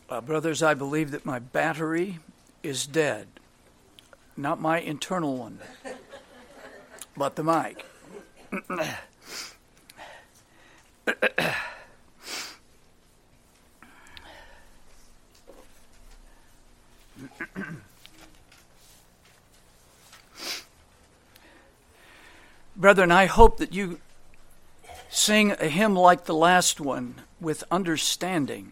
Brothers, I believe that my battery is dead. Not my internal one, but the mic. Brethren, I hope that you sing a hymn like the last one with understanding.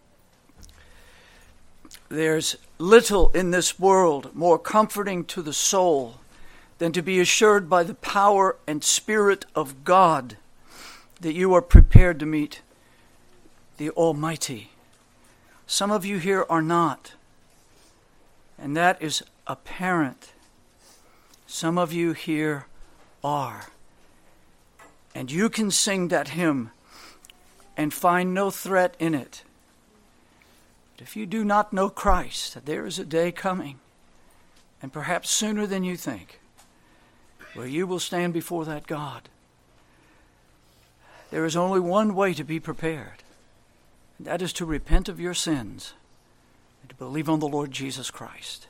There's little in this world more comforting to the soul than to be assured by the power and Spirit of God that you are prepared to meet the Almighty. Some of you here are not, and that is apparent. Some of you here are. And you can sing that hymn and find no threat in it. But if you do not know Christ, there is a day coming, and perhaps sooner than you think, where you will stand before that God. There is only one way to be prepared, and that is to repent of your sins and to believe on the Lord Jesus Christ.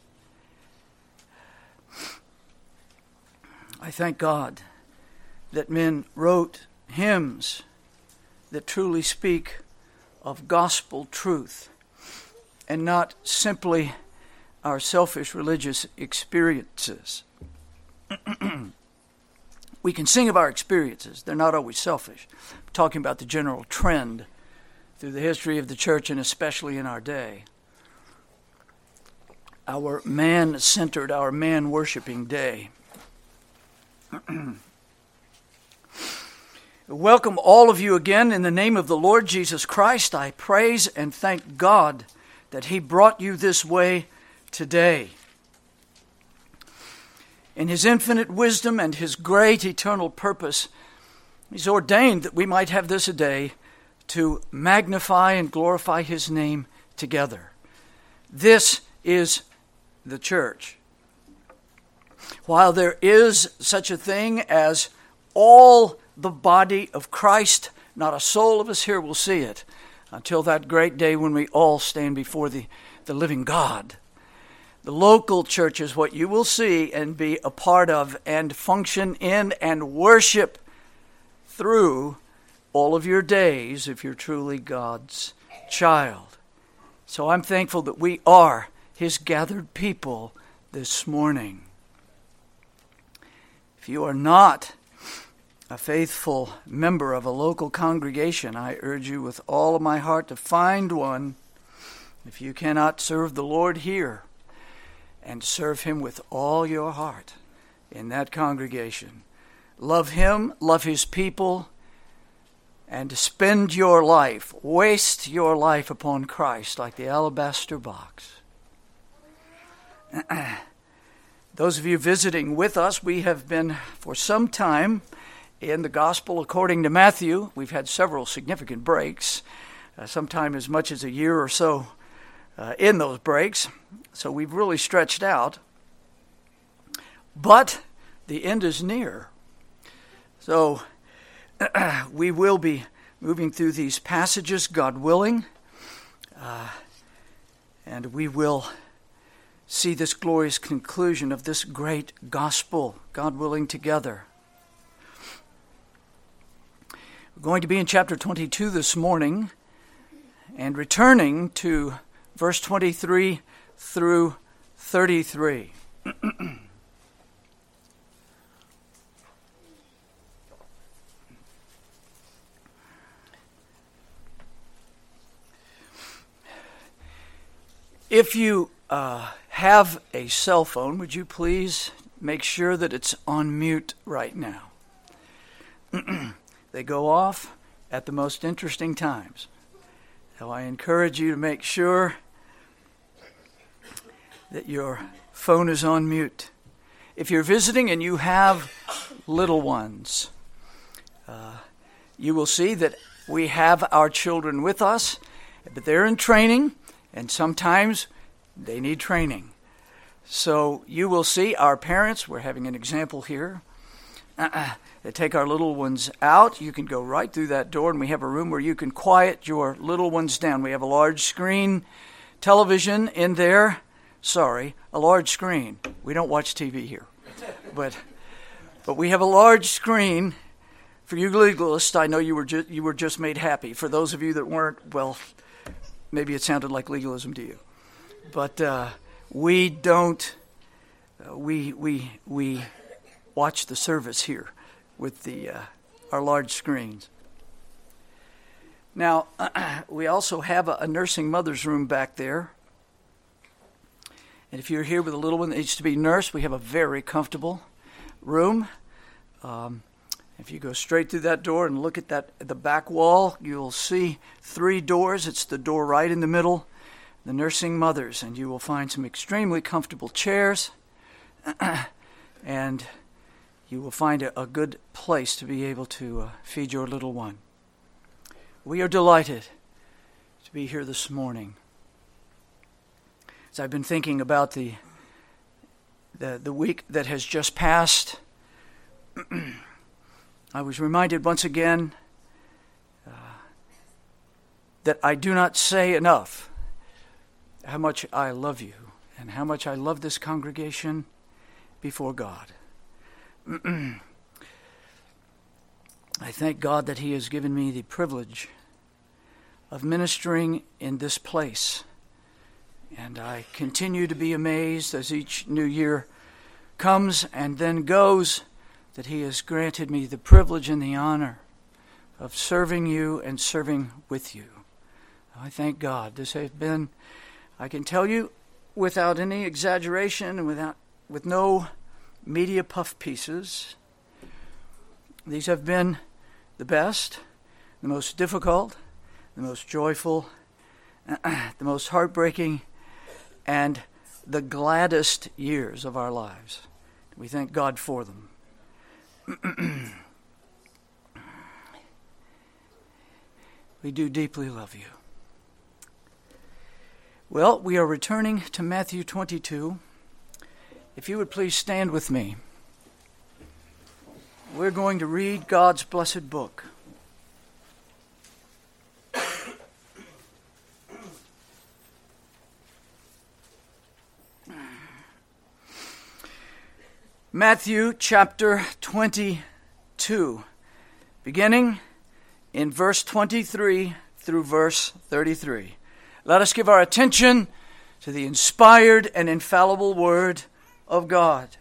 I thank God that men wrote hymns that truly speak of gospel truth and not simply our selfish religious experiences. We can sing of our experiences. They're not always selfish. I'm talking about the general trend through the history of the church and especially in our day. Our man-centered, our man-worshiping day. Welcome all of you again in the name of the Lord Jesus Christ. I praise and thank God that He brought you this way today. In His infinite wisdom and His great eternal purpose, He's ordained that we might have this a day to magnify and glorify His name together. This is the church. While there is such a thing as all the body of Christ, not a soul of us here will see it until that great day when we all stand before the living God. The local church is what you will see and be a part of and function in and worship through all of your days if you're truly God's child. So I'm thankful that we are His gathered people this morning. If you are not a faithful member of a local congregation, I urge you with all of my heart to find one. If you cannot serve the Lord here, and serve Him with all your heart in that congregation. Love Him, love His people, and spend your life, waste your life upon Christ like the alabaster box. Those of you visiting with us, we have been for some time in the Gospel according to Matthew. We've had several significant breaks, sometime as much as a year or so in those breaks. So we've really stretched out. But the end is near. So we will be moving through these passages, God willing, and we will see this glorious conclusion of this great gospel, God willing, together. We're going to be in chapter 22 this morning and returning to verse 23 through 33. If you have a cell phone, would you please make sure that it's on mute right now? They go off at the most interesting times. So I encourage you to make sure that your phone is on mute. If you're visiting and you have little ones, you will see that we have our children with us, but they're in training, and sometimes they need training. So you will see our parents, we're having an example here, they take our little ones out. You can go right through that door, and we have a room where you can quiet your little ones down. We have a large screen television in there. Sorry, a large screen. We don't watch TV here. But we have a large screen. For you legalists, I know you were just made happy. For those of you that weren't, well, maybe it sounded like legalism to you. But we don't. We watch the service here with our large screens. Now, we also have a nursing mother's room back there. And if you're here with a little one that needs to be nursed, we have a very comfortable room. If you go straight through that door and look at the back wall, you'll see 3 doors. It's the door right in the middle, the nursing mothers, and you will find some extremely comfortable chairs, and you will find a good place to be able to feed your little one. We are delighted to be here this morning. As I've been thinking about the week that has just passed, I was reminded once again that I do not say enough how much I love you and how much I love this congregation before God. I thank God that He has given me the privilege of ministering in this place. And I continue to be amazed as each new year comes and then goes that He has granted me the privilege and the honor of serving you and serving with you. I thank God. This has been, I can tell you, without any exaggeration and with no media puff pieces, these have been the best, the most difficult, the most joyful, the most heartbreaking, and the gladdest years of our lives. We thank God for them. We do deeply love you. Well, we are returning to Matthew 22. If you would please stand with me. We're going to read God's blessed book. Matthew chapter 22, beginning in verse 23 through verse 33. Let us give our attention to the inspired and infallible Word of God.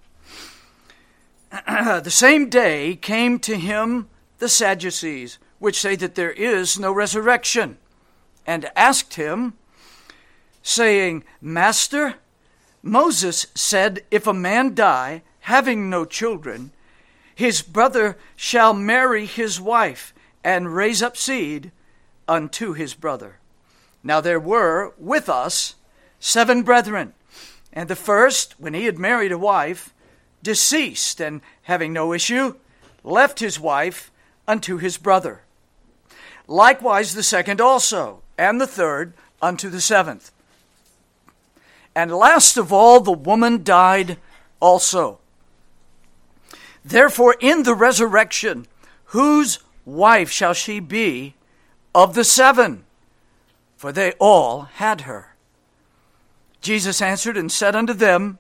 The same day came to him the Sadducees, which say that there is no resurrection, and asked him, saying, Master, Moses said, if a man die, having no children, his brother shall marry his wife, and raise up seed unto his brother. Now there were with us 7 brethren, and the first, when he had married a wife, deceased, and having no issue, left his wife unto his brother. Likewise the second also, and the third unto the 7th. And last of all, the woman died also. Therefore, in the resurrection, whose wife shall she be of the 7? For they all had her. Jesus answered and said unto them,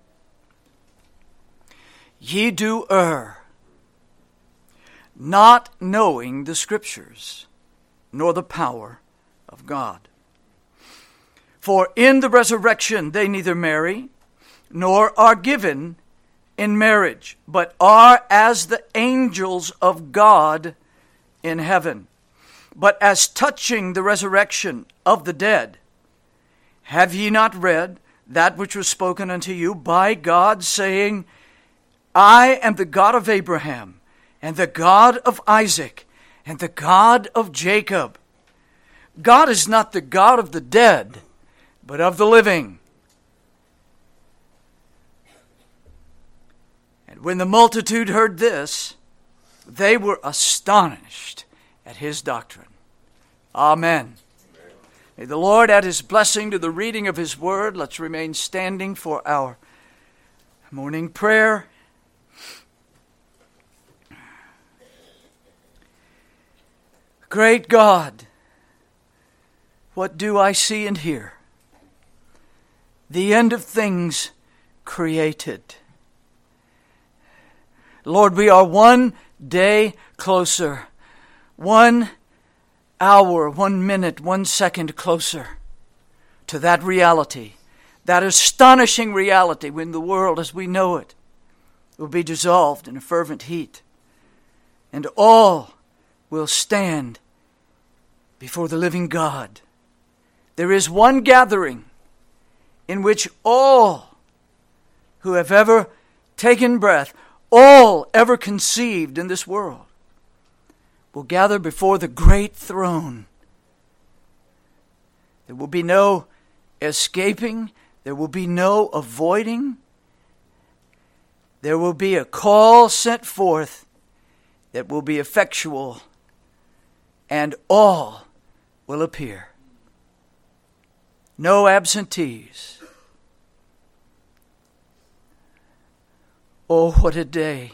Ye do err, not knowing the Scriptures, nor the power of God. For in the resurrection they neither marry, nor are given in marriage, but are as the angels of God in heaven. But as touching the resurrection of the dead, have ye not read that which was spoken unto you by God, saying, I am the God of Abraham, and the God of Isaac, and the God of Jacob. God is not the God of the dead, but of the living. And when the multitude heard this, they were astonished at his doctrine. Amen. May the Lord add his blessing to the reading of his word. Let's remain standing for our morning prayer. Great God, what do I see and hear? the end of things created. Lord, we are one day closer, 1 hour, 1 minute, 1 second closer to that reality, that astonishing reality when the world as we know it will be dissolved in a fervent heat, and all will stand before the living God. There is one gathering in which all who have ever taken breath, all ever conceived in this world, will gather before the great throne. There will be no escaping. There will be no avoiding. There will be a call sent forth that will be effectual, and all will appear. No absentees. Oh, what a day.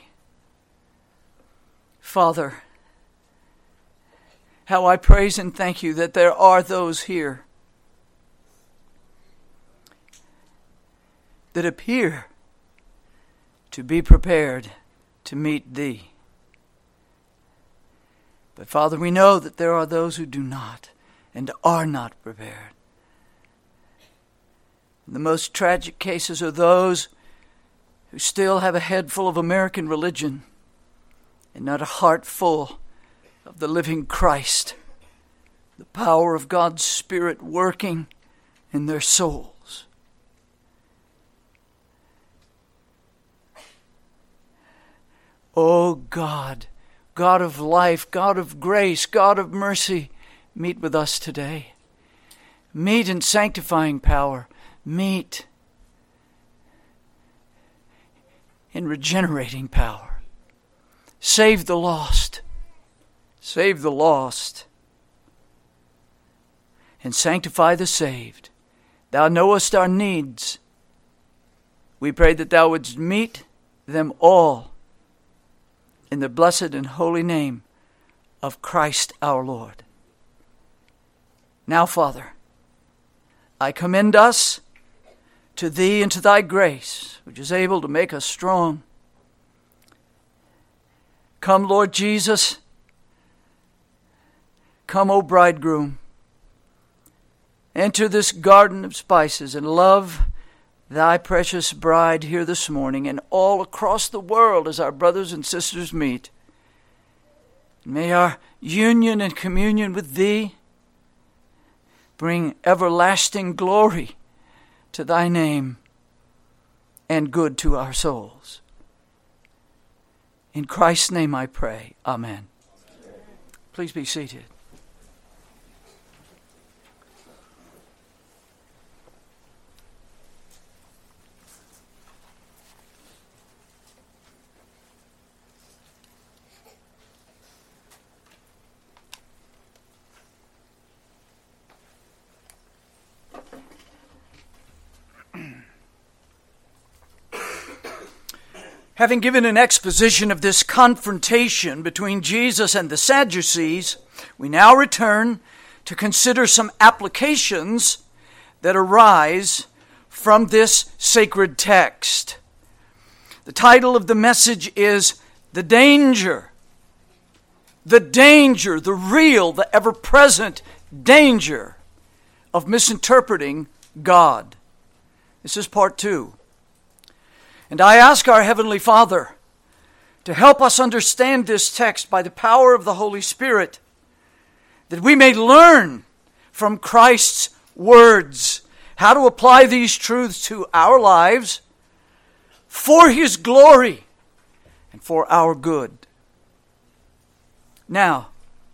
Father, how I praise and thank you that there are those here that appear to be prepared to meet thee. But Father, we know that there are those who do not and are not prepared. And the most tragic cases are those who still have a head full of American religion and not a heart full of the living Christ, the power of God's Spirit working in their souls. Oh God, God of life, God of grace, God of mercy, meet with us today. Meet in sanctifying power. Meet in regenerating power. Save the lost. Save the lost. And sanctify the saved. Thou knowest our needs. We pray that thou wouldst meet them all in the blessed and holy name of Christ our Lord. Now, Father, I commend us to thee and to thy grace, which is able to make us strong. Come, Lord Jesus. Come, O bridegroom. Enter this garden of spices and love thy precious bride here this morning and all across the world as our brothers and sisters meet. May our union and communion with thee bring everlasting glory to thy name and good to our souls. In Christ's name I pray. Amen. Please be seated. Having given an exposition of this confrontation between Jesus and the Sadducees, we now return to consider some applications that arise from this sacred text. The title of the message is The Danger. The danger, the real, the ever-present danger of misinterpreting God. This is part 2. And I ask our Heavenly Father to help us understand this text by the power of the Holy Spirit, that we may learn from Christ's words how to apply these truths to our lives for His glory and for our good. Now,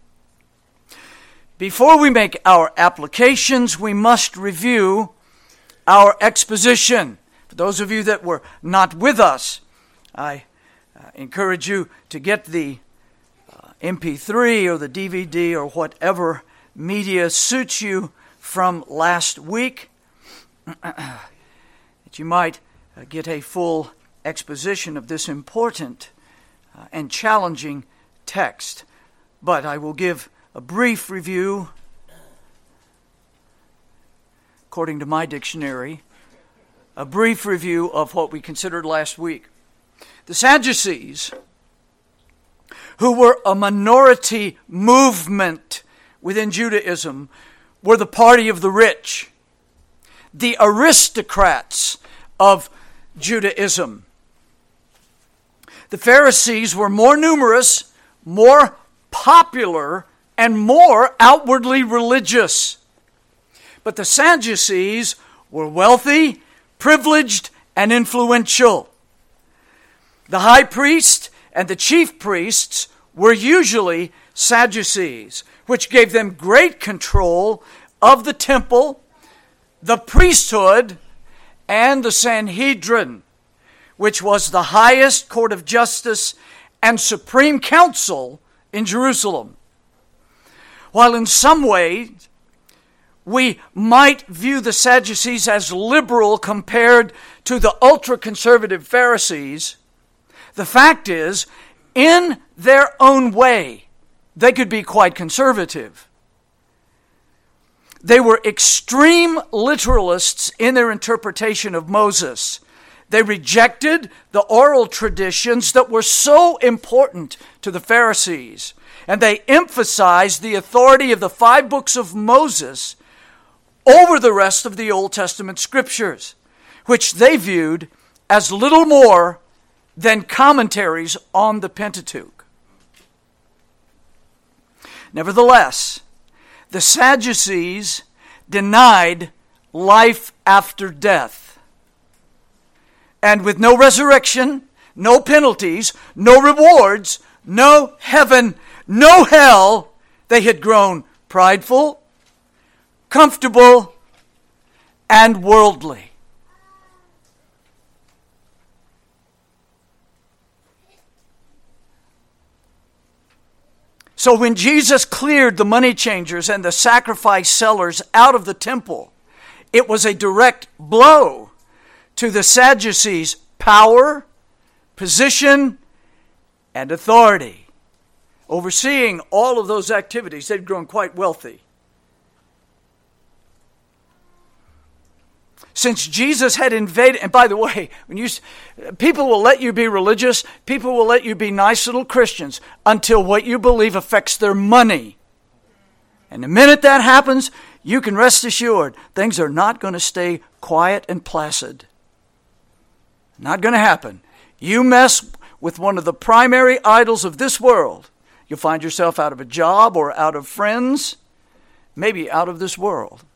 before we make our applications, we must review our exposition. For those of you that were not with us, I encourage you to get the MP3 or the DVD or whatever media suits you from last week, that you might get a full exposition of this important and challenging text. But I will give a brief review, according to my dictionary, a brief review of what we considered last week. The Sadducees, who were a minority movement within Judaism, were the party of the rich, the aristocrats of Judaism. The Pharisees were more numerous, more popular, and more outwardly religious. But the Sadducees were wealthy, privileged, and influential. The high priest and the chief priests were usually Sadducees, which gave them great control of the temple, the priesthood, and the Sanhedrin, which was the highest court of justice and supreme council in Jerusalem. While in some ways we might view the Sadducees as liberal compared to the ultra-conservative Pharisees, the fact is, in their own way, they could be quite conservative. They were extreme literalists in their interpretation of Moses. They rejected the oral traditions that were so important to the Pharisees, and they emphasized the authority of the 5 books of Moses over the rest of the Old Testament scriptures, which they viewed as little more than commentaries on the Pentateuch. Nevertheless, the Sadducees denied life after death. And with no resurrection, no penalties, no rewards, no heaven, no hell, they had grown prideful, comfortable, and worldly. So when Jesus cleared the money changers and the sacrifice sellers out of the temple, it was a direct blow to the Sadducees' power, position, and authority. Overseeing all of those activities, they'd grown quite wealthy. Since Jesus had invaded, and by the way, people will let you be religious, people will let you be nice little Christians until what you believe affects their money. And the minute that happens, you can rest assured things are not going to stay quiet and placid. Not going to happen. You mess with one of the primary idols of this world, you'll find yourself out of a job or out of friends, maybe out of this world.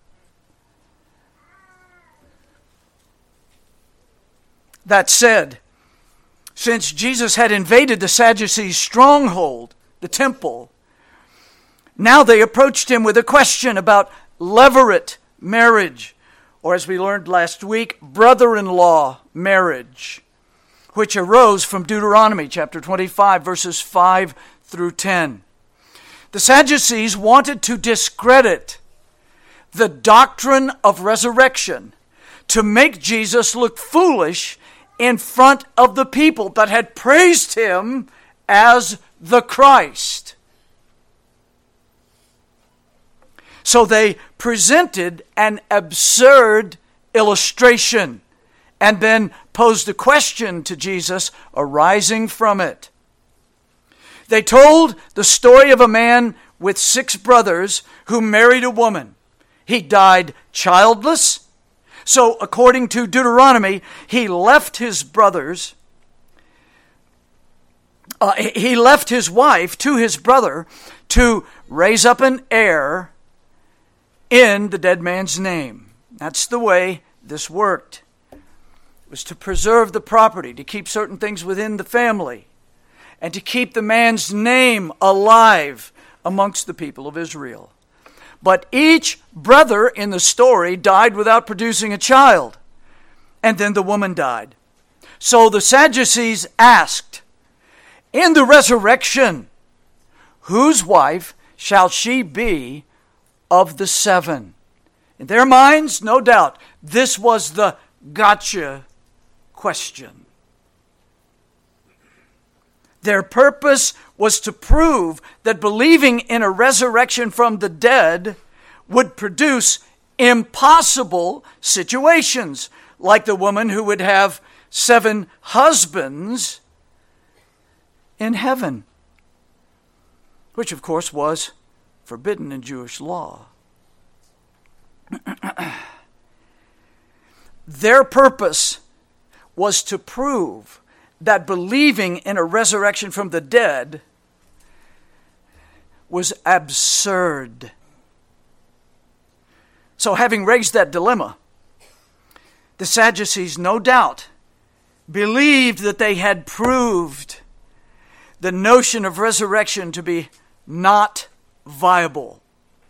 That said, since Jesus had invaded the Sadducees' stronghold, the temple, now they approached him with a question about levirate marriage, or as we learned last week, brother-in-law marriage, which arose from Deuteronomy chapter 25, verses 5 through 10. The Sadducees wanted to discredit the doctrine of resurrection to make Jesus look foolish in front of the people that had praised him as the Christ. So they presented an absurd illustration and then posed a question to Jesus arising from it. They told the story of a man with 6 brothers who married a woman. He died childless. So according to Deuteronomy, he left his brothers, he left his wife to his brother to raise up an heir in the dead man's name. That's the way this worked. It was to preserve the property, to keep certain things within the family, and to keep the man's name alive amongst the people of Israel. But each brother in the story died without producing a child. And then the woman died. So the Sadducees asked, in the resurrection, whose wife shall she be of the 7? In their minds, no doubt, this was the gotcha question. Their purpose was to prove that believing in a resurrection from the dead would produce impossible situations, like the woman who would have 7 husbands in heaven, which of course was forbidden in Jewish law. Their purpose was to prove that believing in a resurrection from the dead was absurd. So having raised that dilemma, the Sadducees no doubt believed that they had proved the notion of resurrection to be not viable.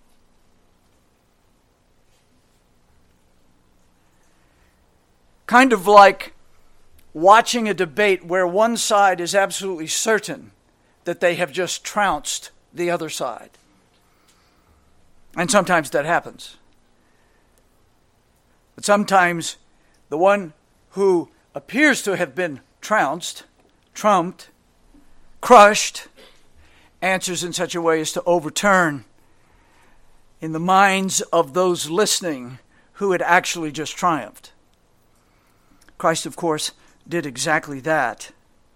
Kind of like watching a debate where one side is absolutely certain that they have just trounced the other side. And sometimes that happens. But sometimes the one who appears to have been trounced, trumped, crushed, answers in such a way as to overturn in the minds of those listening who had actually just triumphed. Christ, of course, did exactly that.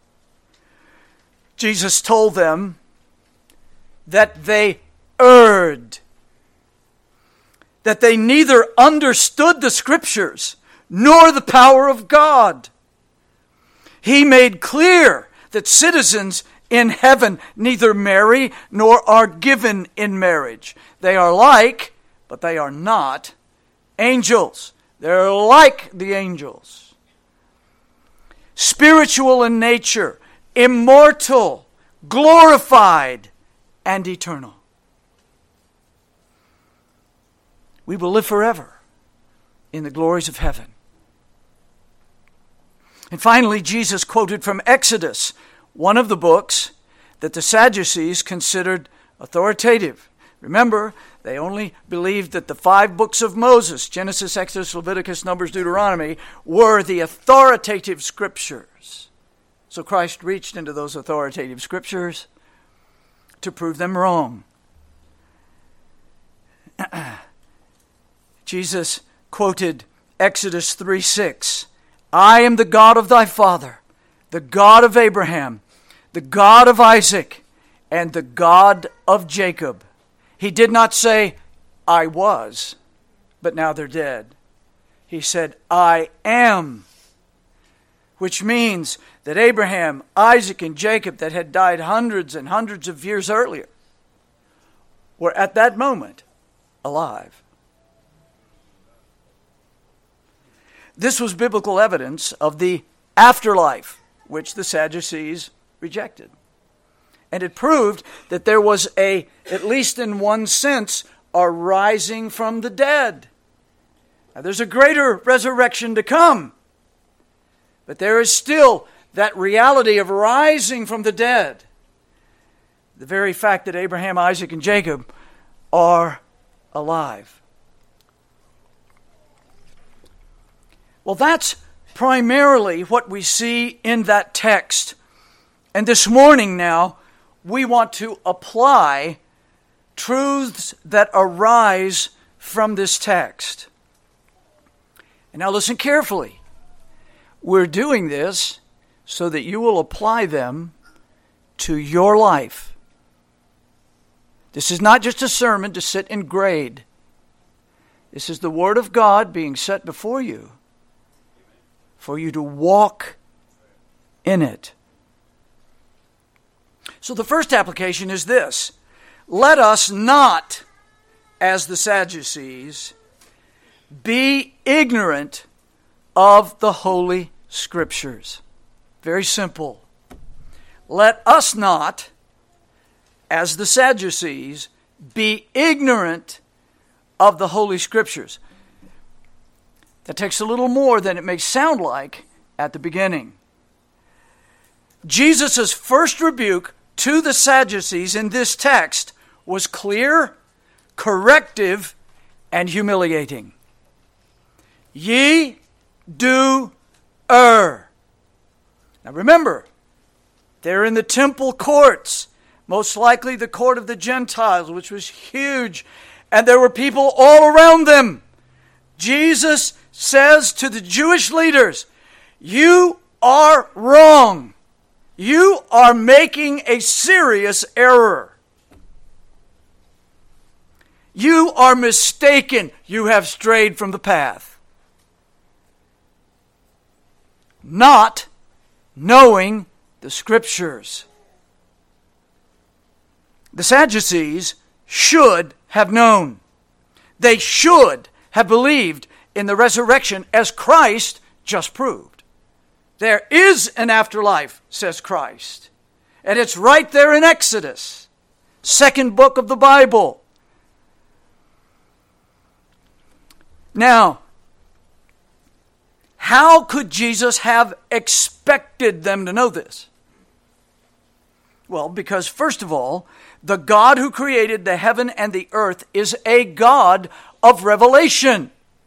Jesus told them that they erred, that they neither understood the Scriptures nor the power of God. He made clear that citizens in heaven neither marry nor are given in marriage. They are like, but they are not, angels. They're like the angels. Spiritual in nature, immortal, glorified, and eternal. We will live forever in the glories of heaven. And finally, Jesus quoted from Exodus, one of the books that the Sadducees considered authoritative. Remember, they only believed that the 5 books of Moses, Genesis, Exodus, Leviticus, Numbers, Deuteronomy, were the authoritative scriptures. So Christ reached into those authoritative scriptures to prove them wrong. Jesus quoted Exodus 3:6. I am the God of thy father, the God of Abraham, the God of Isaac, and the God of Jacob. He did not say, I was, but now they're dead. He said, I am, which means that Abraham, Isaac, and Jacob that had died hundreds and hundreds of years earlier were at that moment alive. This was biblical evidence of the afterlife, which the Sadducees rejected. And it proved that there was at least in one sense, a rising from the dead. Now, there's a greater resurrection to come. But there is still that reality of rising from the dead. The very fact that Abraham, Isaac, and Jacob are alive. Well, that's primarily what we see in that text. And this morning now, we want to apply truths that arise from this text. And now listen carefully. We're doing this so that you will apply them to your life. This is not just a sermon to sit and grade. This is the Word of God being set before you for you to walk in it. So the first application is this. Let us not, as the Sadducees, be ignorant of the Holy Scriptures. Very simple. Let us not, as the Sadducees, be ignorant of the Holy Scriptures. That takes a little more than it may sound like at the beginning. Jesus' first rebuke to the Sadducees in this text was clear, corrective, and humiliating. Ye do err. Now remember, they're in the temple courts, most likely the court of the Gentiles, which was huge, and there were people all around them. Jesus says to the Jewish leaders, you are wrong. You are making a serious error. You are mistaken. You have strayed from the path. Not knowing the Scriptures. The Sadducees should have known. They should have believed in the resurrection as Christ just proved. There is an afterlife, says Christ. And it's right there in Exodus, second book of the Bible. Now, how could Jesus have expected them to know this? Well, because first of all, the God who created the heaven and the earth is a God of revelation.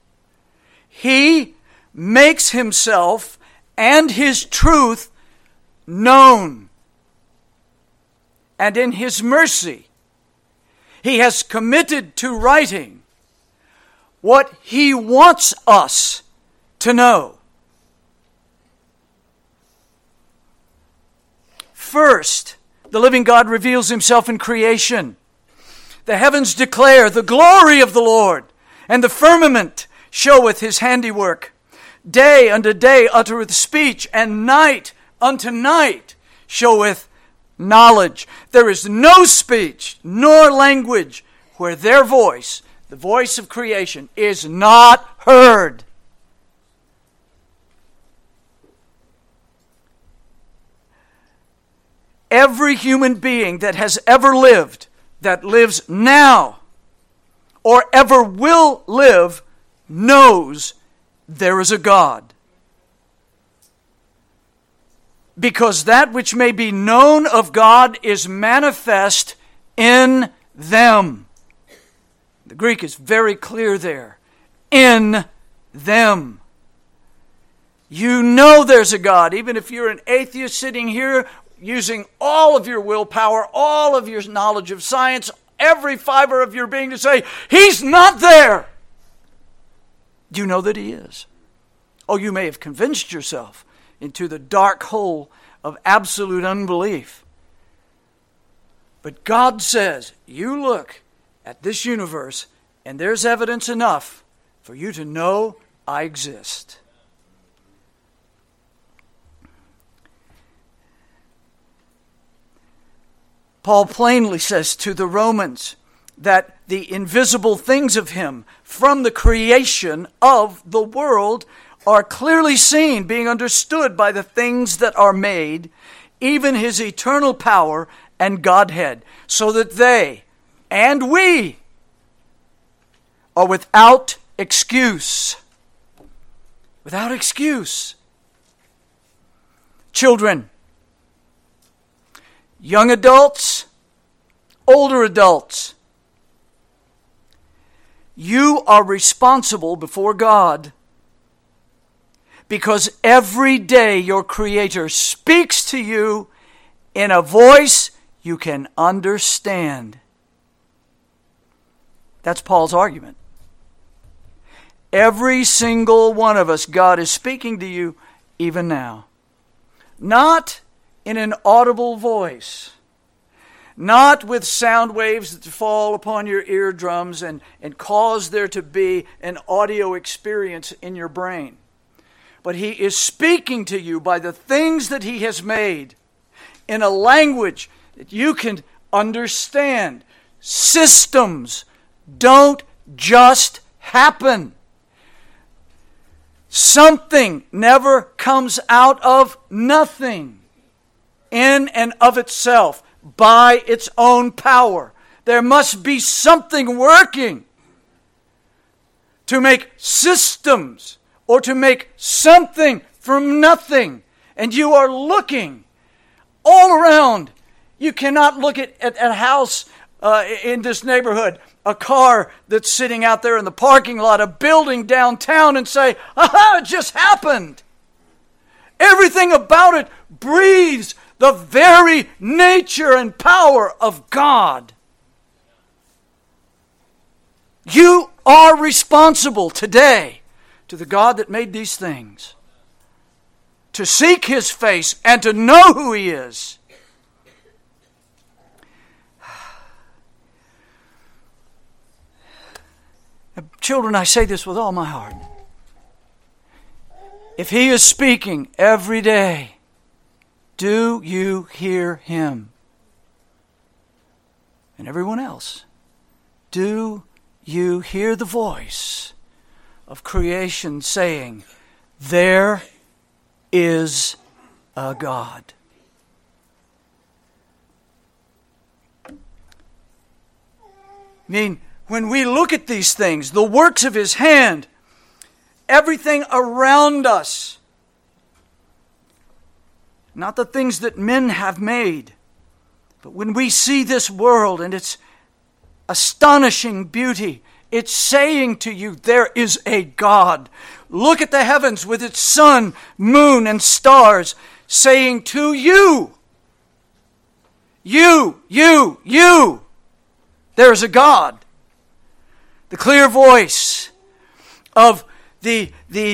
He makes himself and his truth known. And in his mercy, he has committed to writing what he wants us to know. First, the living God reveals himself in creation. The heavens declare the glory of the Lord, and the firmament showeth his handiwork. Day unto day uttereth speech, and night unto night showeth knowledge. There is no speech nor language where their voice, the voice of creation, is not heard. Every human being that has ever lived, that lives now, or ever will live, knows there is a God. Because that which may be known of God is manifest in them. The Greek is very clear there. In them. You know there's a God, even if you're an atheist sitting here using all of your willpower, all of your knowledge of science, every fiber of your being to say, he's not there. Do you know that he is? Oh, you may have convinced yourself into the dark hole of absolute unbelief. But God says, you look at this universe and there's evidence enough for you to know I exist. Paul plainly says to the Romans that the invisible things of him from the creation of the world are clearly seen, being understood by the things that are made, even his eternal power and Godhead, so that they and we are without excuse. Without excuse. Children, young adults, older adults, you are responsible before God because every day your Creator speaks to you in a voice you can understand. That's Paul's argument. Every single one of us, God is speaking to you even now. Not in an audible voice. Not with sound waves that fall upon your eardrums and cause there to be an audio experience in your brain. But he is speaking to you by the things that he has made in a language that you can understand. Systems don't just happen. Something never comes out of nothing in and of itself by its own power. There must be something working to make systems or to make something from nothing. And you are looking all around. You cannot look at a house in this neighborhood, a car that's sitting out there in the parking lot, a building downtown, and say, aha, it just happened. Everything about it breathes the very nature and power of God. You are responsible today to the God that made these things, to seek His face and to know who He is. Children, I say this with all my heart. If He is speaking every day, do you hear Him? And everyone else, do you hear the voice of creation saying, there is a God? I mean, when we look at these things, the works of His hand, everything around us, not the things that men have made, but when we see this world and its astonishing beauty, it's saying to you, there is a God. Look at the heavens with its sun, moon, and stars, saying to you, you, there is a God. The clear voice of the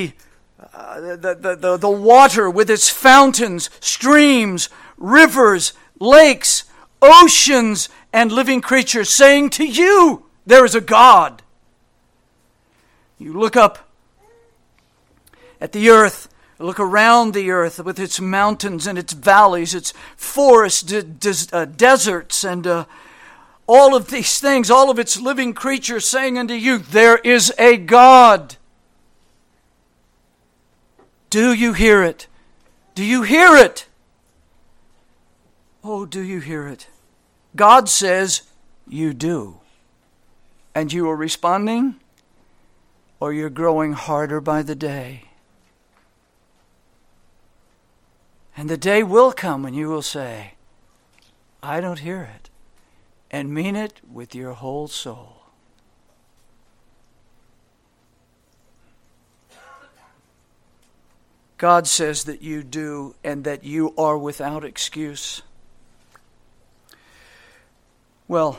water with its fountains, streams, rivers, lakes, oceans, and living creatures saying to you, there is a God. You look up at the earth, look around the earth with its mountains and its valleys, its forests, deserts, and all of these things, all of its living creatures saying unto you, there is a God. Do you hear it? Do you hear it? Oh, do you hear it? God says you do. And you are responding, or you're growing harder by the day. And the day will come when you will say, I don't hear it, and mean it with your whole soul. God says that you do, and that you are without excuse. Well,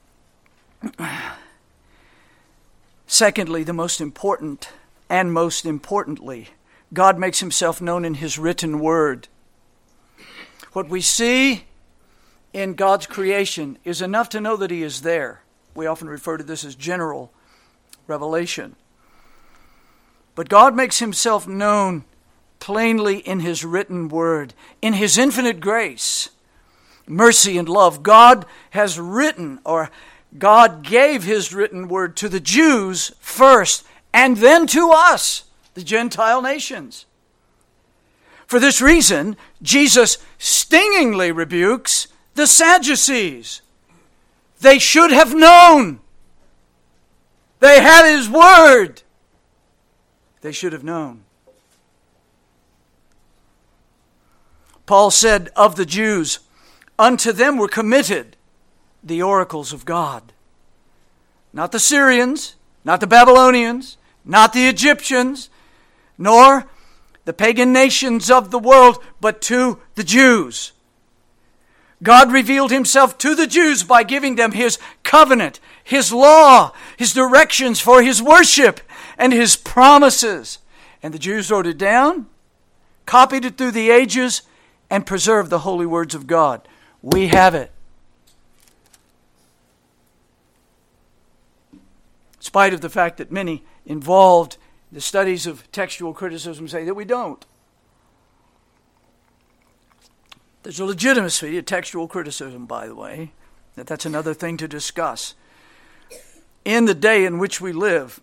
secondly, the most important, and most importantly, God makes Himself known in His written word. What we see in God's creation is enough to know that He is there. We often refer to this as general revelation. But God makes Himself known plainly in His written word, in His infinite grace, mercy, and love. God has written, or God gave His written word to the Jews first, and then to us, the Gentile nations. For this reason, Jesus stingingly rebukes the Sadducees. They should have known. They had His word. They should have known. Paul said of the Jews, unto them were committed the oracles of God. Not the Syrians, not the Babylonians, not the Egyptians, nor the pagan nations of the world, but to the Jews. God revealed Himself to the Jews by giving them His covenant, His law, His directions for His worship, and His promises. And the Jews wrote it down, copied it through the ages, and preserved the holy words of God. We have it. In spite of the fact that many involved in the studies of textual criticism say that we don't. There's a legitimacy to textual criticism, by the way. That's another thing to discuss. In the day in which we live,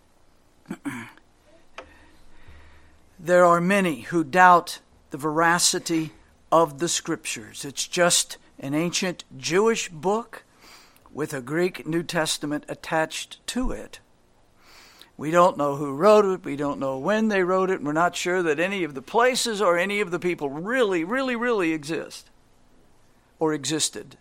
there are many who doubt the veracity of the Scriptures. It's just an ancient Jewish book with a Greek New Testament attached to it. We don't know who wrote it. We don't know when they wrote it. We're not sure that any of the places or any of the people really exist or existed.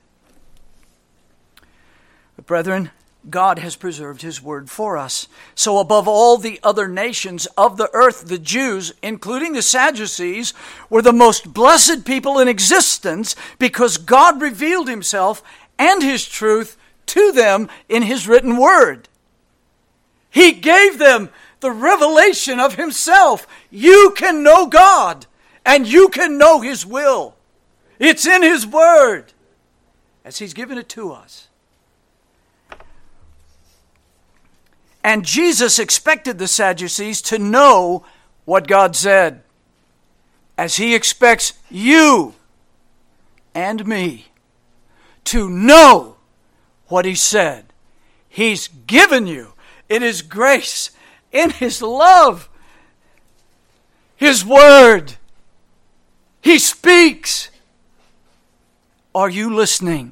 But brethren, God has preserved His word for us. So above all the other nations of the earth, the Jews, including the Sadducees, were the most blessed people in existence because God revealed Himself and His truth to them in His written word. He gave them the revelation of himself. You can know God, and you can know his will. It's in his word, as he's given it to us. And Jesus expected the Sadducees to know what God said, as he expects you and me to know what he said. He's given you in his grace, in his love, his word. He speaks. Are you listening?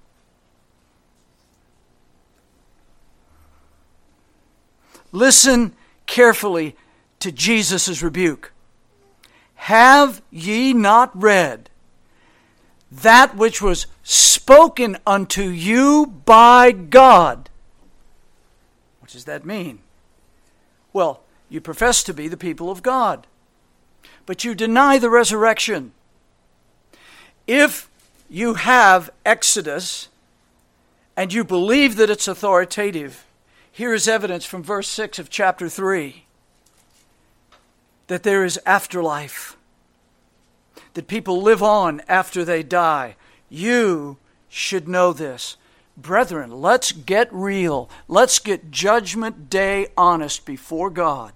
Listen carefully to Jesus' rebuke. Have ye not read that which was spoken unto you by God? What does that mean? Well, you profess to be the people of God, but you deny the resurrection. If you have Exodus and you believe that it's authoritative, here is evidence from verse 6 of chapter 3 that there is afterlife, that people live on after they die. You should know this. Brethren, let's get real. Let's get Judgment Day honest before God.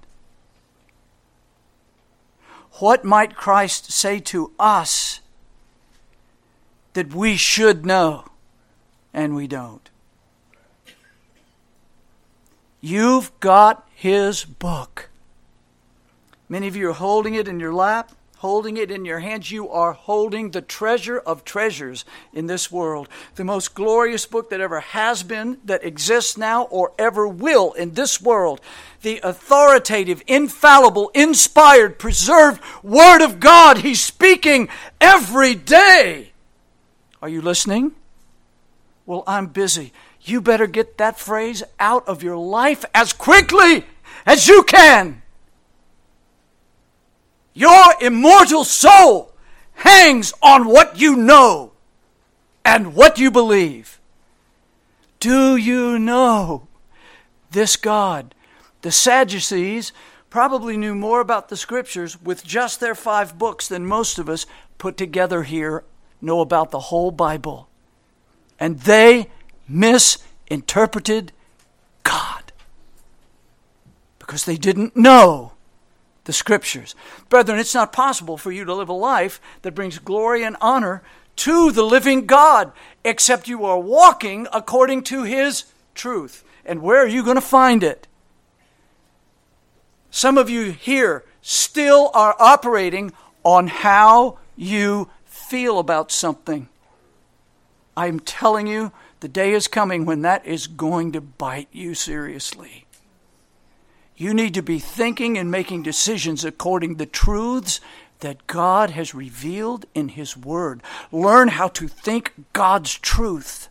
What might Christ say to us that we should know and we don't? You've got his book. Many of you are holding it in your lap, holding it in your hands. You are holding the treasure of treasures in this world. The most glorious book that ever has been, that exists now, or ever will in this world. The authoritative, infallible, inspired, preserved Word of God. He's speaking every day. Are you listening? Well, I'm busy. You better get that phrase out of your life as quickly as you can. Your immortal soul hangs on what you know and what you believe. Do you know this God? The Sadducees probably knew more about the Scriptures with just their 5 books than most of us put together here know about the whole Bible. And they misinterpreted God because they didn't know the Scriptures. Brethren, it's not possible for you to live a life that brings glory and honor to the living God except you are walking according to his truth. And where are you going to find it? Some of you here still are operating on how you feel about something. I'm telling you, the day is coming when that is going to bite you seriously. You need to be thinking and making decisions according to the truths that God has revealed in his word. Learn how to think God's truth.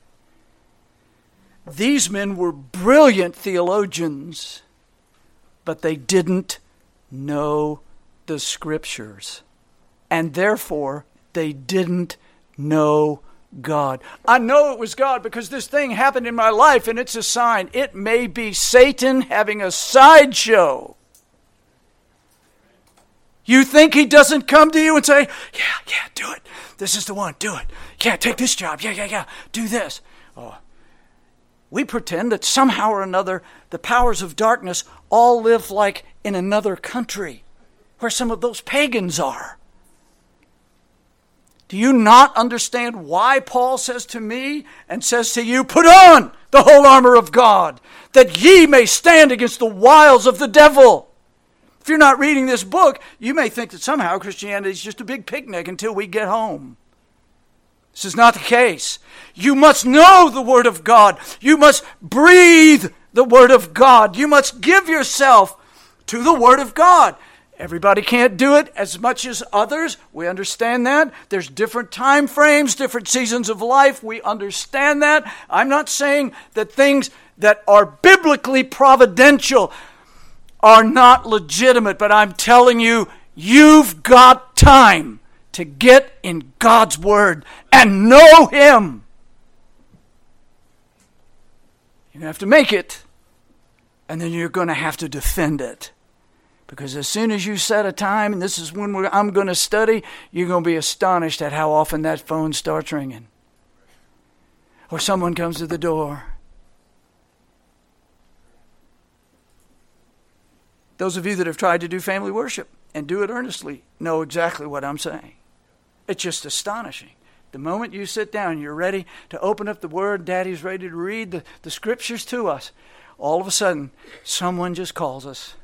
These men were brilliant theologians, but they didn't know the Scriptures. And therefore, they didn't know God. I know it was God because this thing happened in my life and it's a sign. It may be Satan having a sideshow. You think he doesn't come to you and say, yeah, do it. This is the one, do it. Yeah, take this job. Yeah, do this. Oh. We pretend that somehow or another the powers of darkness all live like in another country where some of those pagans are. Do you not understand why Paul says to me and says to you, put on the whole armor of God, that ye may stand against the wiles of the devil? If you're not reading this book, you may think that somehow Christianity is just a big picnic until we get home. This is not the case. You must know the Word of God. You must breathe the Word of God. You must give yourself to the Word of God. Everybody can't do it as much as others. We understand that. There's different time frames, different seasons of life. We understand that. I'm not saying that things that are biblically providential are not legitimate, but I'm telling you, you've got time to get in God's Word and know Him. You have to make it. And then you're going to have to defend it. Because as soon as you set a time, and this is when I'm going to study, you're going to be astonished at how often that phone starts ringing. Or someone comes to the door. Those of you that have tried to do family worship and do it earnestly know exactly what I'm saying. It's just astonishing. The moment you sit down, you're ready to open up the Word, Daddy's ready to read the Scriptures to us. All of a sudden, someone just calls us.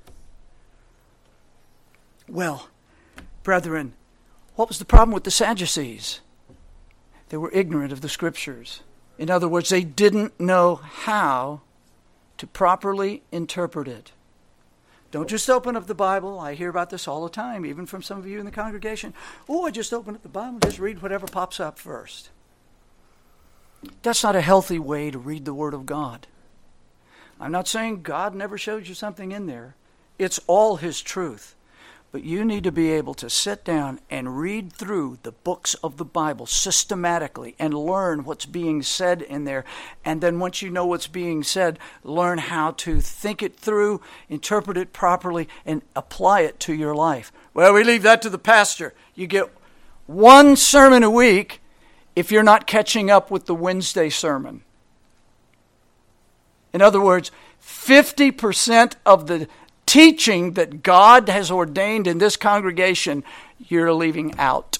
Well, brethren, what was the problem with the Sadducees? They were ignorant of the Scriptures. In other words, they didn't know how to properly interpret it. Don't just open up the Bible. I hear about this all the time, even from some of you in the congregation. Oh, I just open up the Bible and just read whatever pops up first. That's not a healthy way to read the Word of God. I'm not saying God never shows you something in there. It's all His truth. But you need to be able to sit down and read through the books of the Bible systematically and learn what's being said in there. And then once you know what's being said, learn how to think it through, interpret it properly, and apply it to your life. Well, we leave that to the pastor. You get one sermon a week if you're not catching up with the Wednesday sermon. In other words, 50% of the teaching that God has ordained in this congregation, you're leaving out.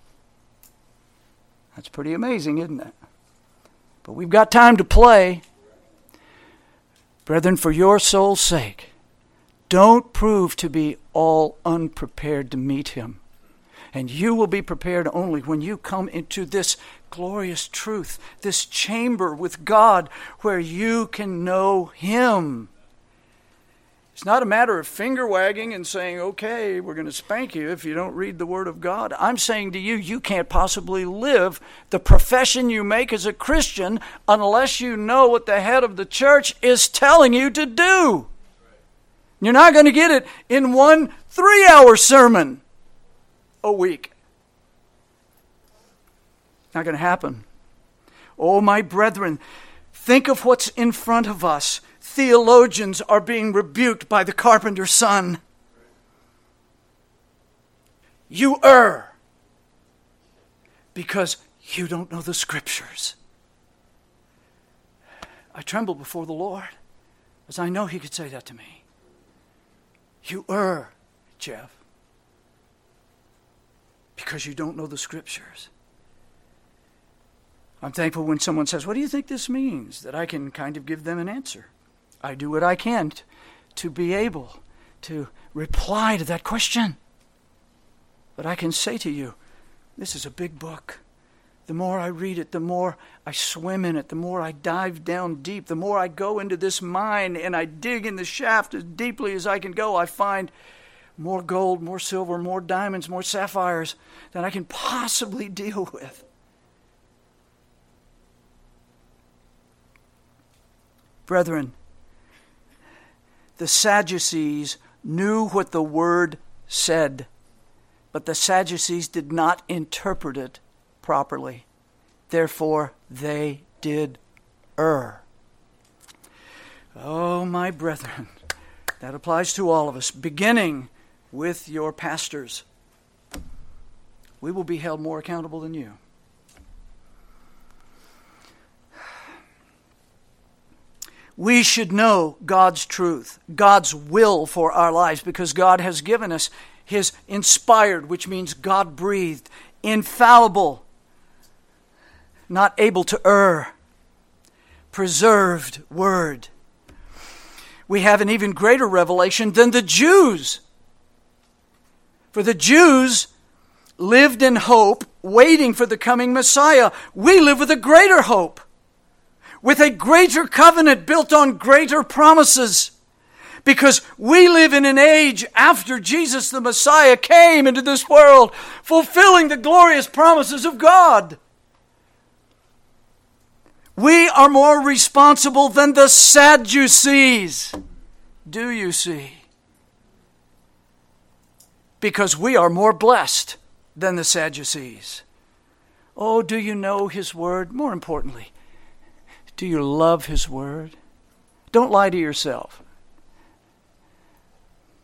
That's pretty amazing, isn't it? But we've got time to play. Brethren, for your soul's sake, don't prove to be all unprepared to meet Him. And you will be prepared only when you come into this glorious truth, this chamber with God where you can know Him. It's not a matter of finger wagging and saying, okay, we're going to spank you if you don't read the Word of God. I'm saying to you, you can't possibly live the profession you make as a Christian unless you know what the head of the church is telling you to do. You're not going to get it in one 3-hour sermon a week. Not going to happen. Oh, my brethren, think of what's in front of us. Theologians are being rebuked by the carpenter's son. You err because you don't know the Scriptures. I tremble before the Lord, as I know He could say that to me. You err, Jeff, because you don't know the Scriptures. I'm thankful when someone says, what do you think this means? That I can kind of give them an answer. I do what I can to be able to reply to that question. But I can say to you, this is a big book. The more I read it, the more I swim in it, the more I dive down deep, the more I go into this mine and I dig in the shaft as deeply as I can go, I find more gold, more silver, more diamonds, more sapphires than I can possibly deal with. Brethren, the Sadducees knew what the Word said, but the Sadducees did not interpret it properly. Therefore, they did err. Oh, my brethren, that applies to all of us, beginning with your pastors. We will be held more accountable than you. We should know God's truth, God's will for our lives, because God has given us His inspired, which means God-breathed, infallible, not able to err, preserved Word. We have an even greater revelation than the Jews. For the Jews lived in hope, waiting for the coming Messiah. We live with a greater hope, with a greater covenant built on greater promises. Because we live in an age after Jesus the Messiah came into this world, fulfilling the glorious promises of God. We are more responsible than the Sadducees. Do you see? Because we are more blessed than the Sadducees. Oh, do you know His Word? More importantly, do you love His Word? Don't lie to yourself.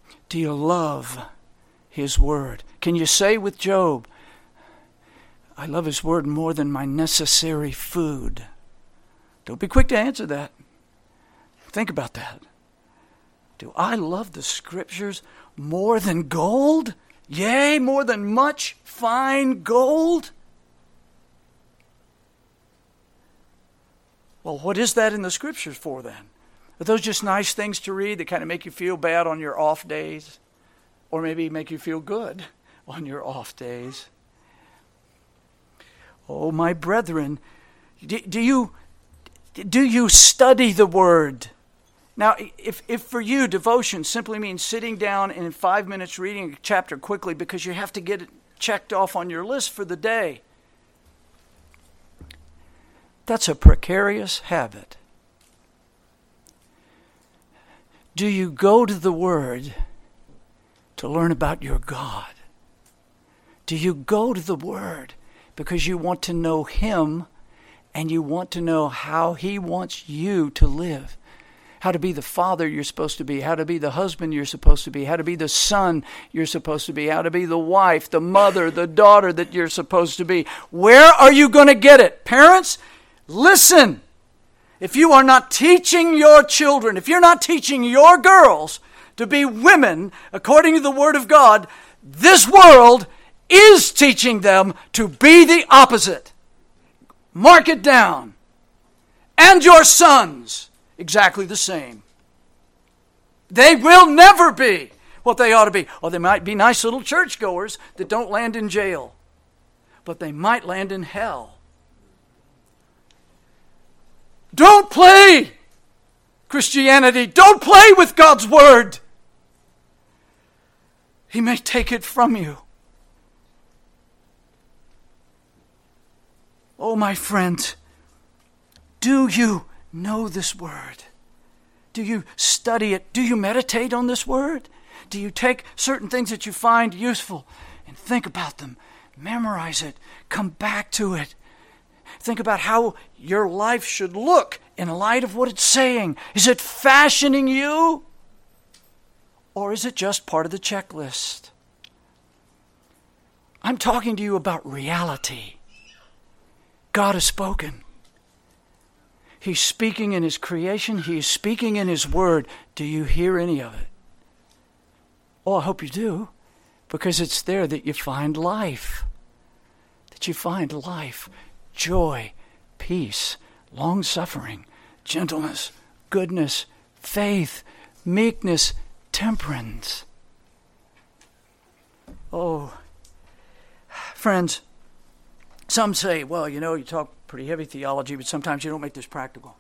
Do you love His Word? Can you say with Job, I love His Word more than my necessary food? Don't be quick to answer that. Think about that. Do I love the Scriptures more than gold? Yea, more than much fine gold? Well, what is that in the Scriptures for then? Are those just nice things to read that kind of make you feel bad on your off days? Or maybe make you feel good on your off days? Oh, my brethren, do you study the Word? Now, if for you devotion simply means sitting down and in 5 minutes reading a chapter quickly because you have to get it checked off on your list for the day, that's a precarious habit. Do you go to the Word to learn about your God? Do you go to the Word because you want to know Him and you want to know how He wants you to live? How to be the father you're supposed to be, how to be the husband you're supposed to be, how to be the son you're supposed to be, how to be the wife, the mother, the daughter that you're supposed to be. Where are you going to get it? Parents, listen. If you are not teaching your children, if you're not teaching your girls to be women according to the Word of God, this world is teaching them to be the opposite. Mark it down. And your sons, exactly the same. They will never be what they ought to be. Or they might be nice little churchgoers that don't land in jail, but they might land in hell. Don't play Christianity. Don't play with God's Word. He may take it from you. Oh, my friend, do you know this Word? Do you study it? Do you meditate on this Word? Do you take certain things that you find useful and think about them? Memorize it. Come back to it. Think about how your life should look in light of what it's saying. Is it fashioning you? Or is it just part of the checklist? I'm talking to you about reality. God has spoken. He's speaking in His creation. He's speaking in His Word. Do you hear any of it? Oh, I hope you do, because it's there that you find life. That you find life, joy, peace, long-suffering, gentleness, goodness, faith, meekness, temperance. Oh, friends, some say, well, you talk pretty heavy theology, but sometimes you don't make this practical.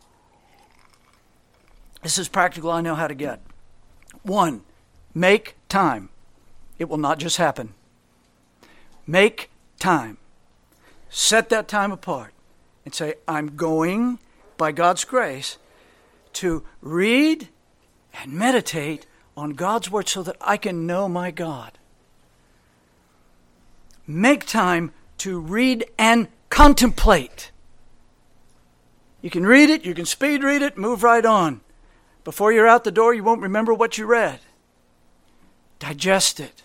This is practical I know how to get. 1, make time. It will not just happen. Make time. Set that time apart and say, I'm going, by God's grace, to read and meditate on God's Word so that I can know my God. Make time to read and contemplate. You can read it, you can speed read it, move right on. Before you're out the door, you won't remember what you read. Digest it.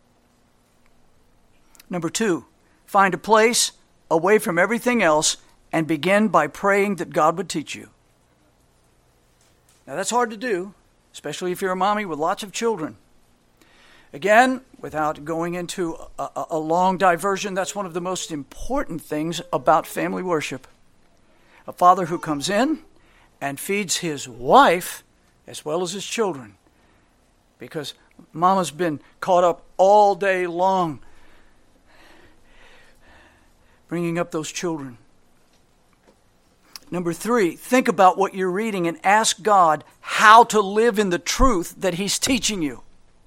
Number 2, find a place away from everything else and begin by praying that God would teach you. Now that's hard to do, especially if you're a mommy with lots of children. Again, without going into a long diversion, that's one of the most important things about family worship. A father who comes in and feeds his wife as well as his children. Because mama's been caught up all day long bringing up those children. Number 3, think about what you're reading and ask God how to live in the truth that He's teaching you.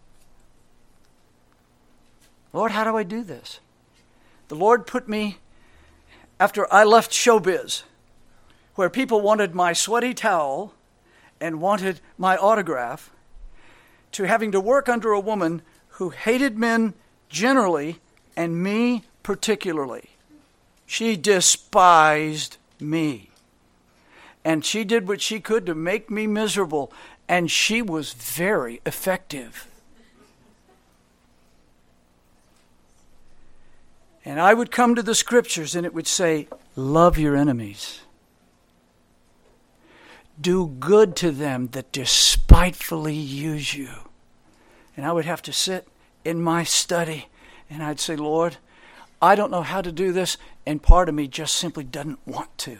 Lord, how do I do this? The Lord put me, after I left showbiz, where people wanted my sweaty towel and wanted my autograph, to having to work under a woman who hated men generally and me particularly. She despised me. And she did what she could to make me miserable. And she was very effective. And I would come to the scriptures and it would say, love your enemies. Do good to them that despitefully use you. And I would have to sit in my study and I'd say, Lord, I don't know how to do this, and part of me just simply doesn't want to.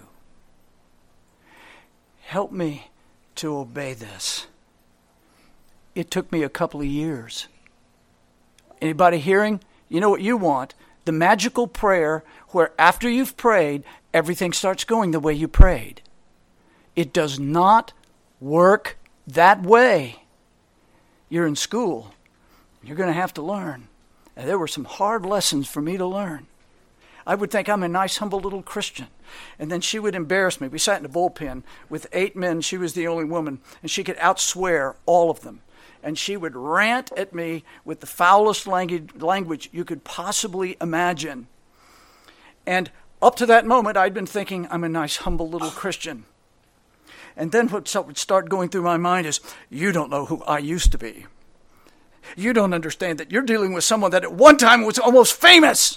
Help me to obey this. It took me a couple of years. Anybody hearing? You know what you want? The magical prayer where after you've prayed, everything starts going the way you prayed. It does not work that way. You're in school. You're going to have to learn. And there were some hard lessons for me to learn. I would think I'm a nice, humble little Christian. And then she would embarrass me. We sat in a bullpen with 8 men. She was the only woman. And she could outswear all of them. And she would rant at me with the foulest language you could possibly imagine. And up to that moment, I'd been thinking, I'm a nice, humble little Christian. And then what would start going through my mind is, you don't know who I used to be. You don't understand that you're dealing with someone that at one time was almost famous.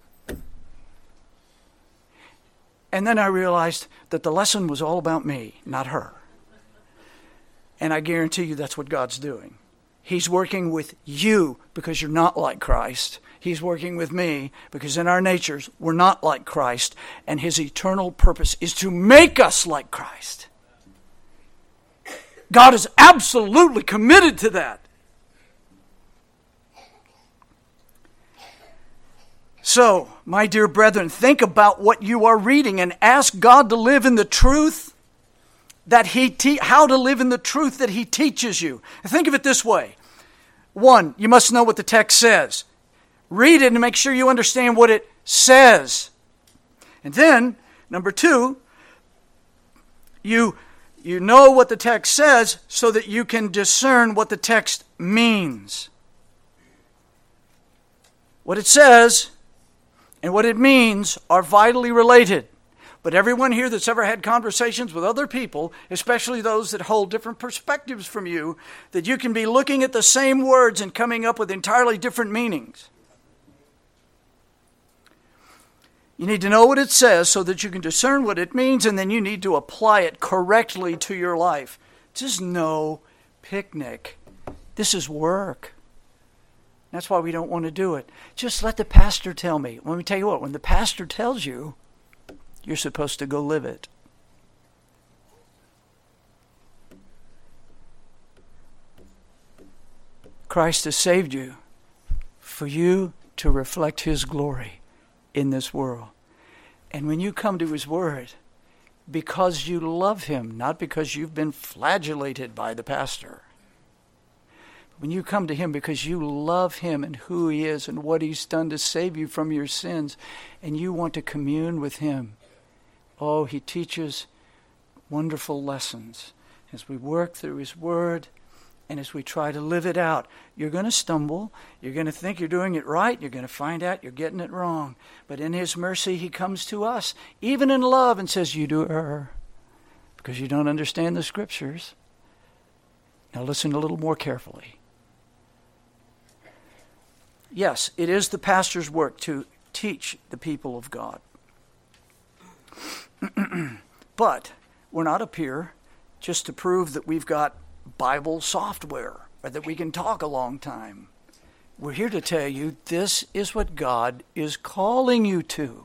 And then I realized that the lesson was all about me, not her. And I guarantee you that's what God's doing. He's working with you because you're not like Christ. He's working with me because in our natures we're not like Christ. And his eternal purpose is to make us like Christ. God is absolutely committed to that. So, my dear brethren, think about what you are reading and ask God to live in the truth that how to live in the truth that he teaches you. Think of it this way. 1, you must know what the text says. Read it and make sure you understand what it says. And then, number 2, you know what the text says so that you can discern what the text means. What it says and what it means are vitally related. But everyone here that's ever had conversations with other people, especially those that hold different perspectives from you, that you can be looking at the same words and coming up with entirely different meanings. You need to know what it says so that you can discern what it means, and then you need to apply it correctly to your life. This is no picnic. This is work. That's why we don't want to do it. Just let the pastor tell me. Let me tell you what, when the pastor tells you, you're supposed to go live it. Christ has saved you for you to reflect his glory in this world. And when you come to his word, because you love him, not because you've been flagellated by the pastor. When you come to him because you love him and who he is and what he's done to save you from your sins, and you want to commune with him, oh, he teaches wonderful lessons as we work through his word and as we try to live it out. You're going to stumble. You're going to think you're doing it right. You're going to find out you're getting it wrong. But in his mercy, he comes to us, even in love, and says, you do err because you don't understand the scriptures. Now listen a little more carefully. Yes, it is the pastor's work to teach the people of God. But we're not up here just to prove that we've got Bible software or that we can talk a long time. We're here to tell you this is what God is calling you to.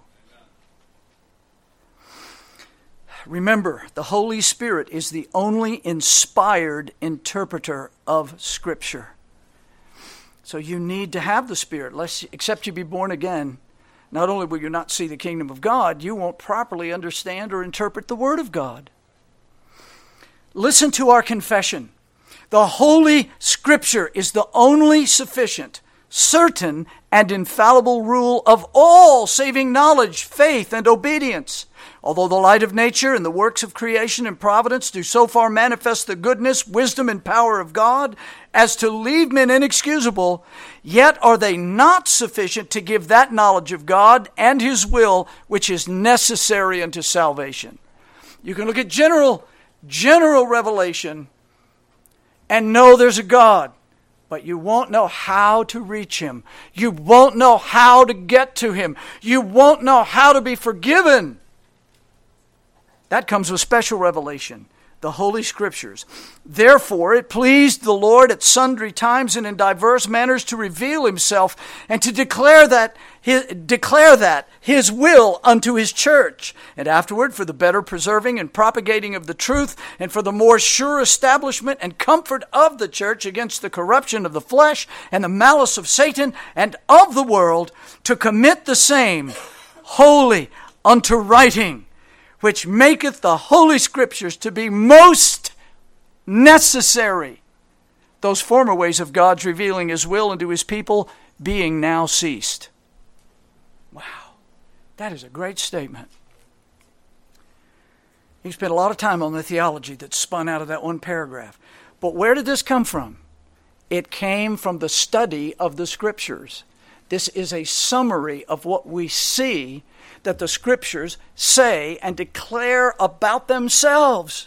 Remember, the Holy Spirit is the only inspired interpreter of Scripture. So you need to have the Spirit. Except you be born again, not only will you not see the kingdom of God, you won't properly understand or interpret the Word of God. Listen to our confession. The Holy Scripture is the only sufficient, certain, and infallible rule of all saving knowledge, faith, and obedience. Although the light of nature and the works of creation and providence do so far manifest the goodness, wisdom, and power of God as to leave men inexcusable, yet are they not sufficient to give that knowledge of God and his will which is necessary unto salvation. You can look at general revelation and know there's a God. but you won't know how to reach Him. You won't know how to get to Him. You won't know how to be forgiven. That comes with special revelation, the Holy Scriptures. Therefore, it pleased the Lord at sundry times and in diverse manners to reveal Himself and to declare that His will unto His church, and afterward for the better preserving and propagating of the truth, and for the more sure establishment and comfort of the church against the corruption of the flesh and the malice of Satan and of the world, to commit the same wholly unto writing, which maketh the Holy Scriptures to be most necessary, those former ways of God's revealing His will unto His people being now ceased. Wow, that is a great statement. You spent a lot of time on the theology that spun out of that one paragraph. But where did this come from? It came from the study of the Scriptures. This is a summary of what we see that the Scriptures say and declare about themselves.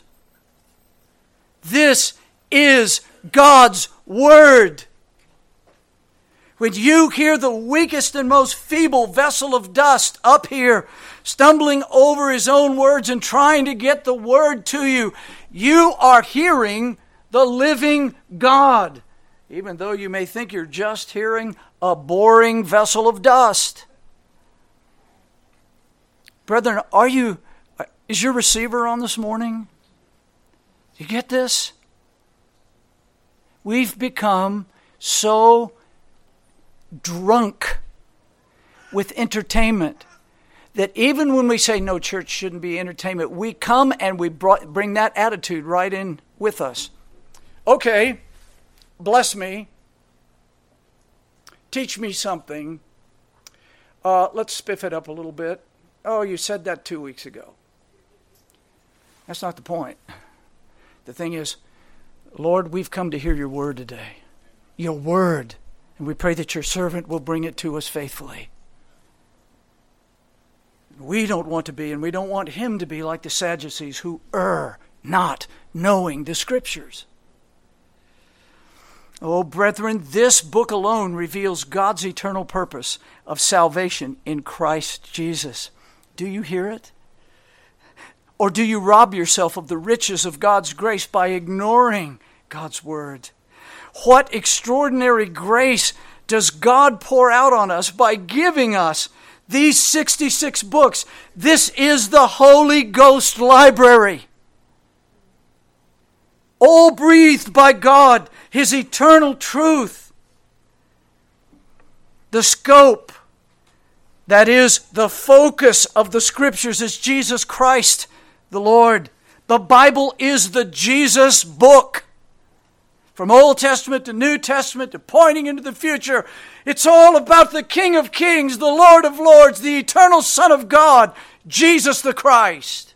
This is God's Word. When you hear the weakest and most feeble vessel of dust up here stumbling over his own words and trying to get the Word to you, you are hearing the living God, even though you may think you're just hearing a boring vessel of dust. Brethren, is your receiver on this morning? Do you get this? We've become so drunk with entertainment that even when we say no, church shouldn't be entertainment, we come and we bring that attitude right in with us. Okay, bless me. Teach me something. Let's spiff it up a little bit. Oh, you said that 2 weeks ago. That's not the point. The thing is, Lord, we've come to hear your word today. Your word. And we pray that your servant will bring it to us faithfully. We don't want to be, and we don't want him to be like the Sadducees who err, not knowing the Scriptures. Oh, brethren, this book alone reveals God's eternal purpose of salvation in Christ Jesus. Do you hear it? Or do you rob yourself of the riches of God's grace by ignoring God's word? What extraordinary grace does God pour out on us by giving us these 66 books? This is the Holy Ghost library. All breathed by God, His eternal truth. The scope, that is, the focus of the Scriptures is Jesus Christ, the Lord. The Bible is the Jesus book. From Old Testament to New Testament to pointing into the future, it's all about the King of Kings, the Lord of Lords, the eternal Son of God, Jesus the Christ.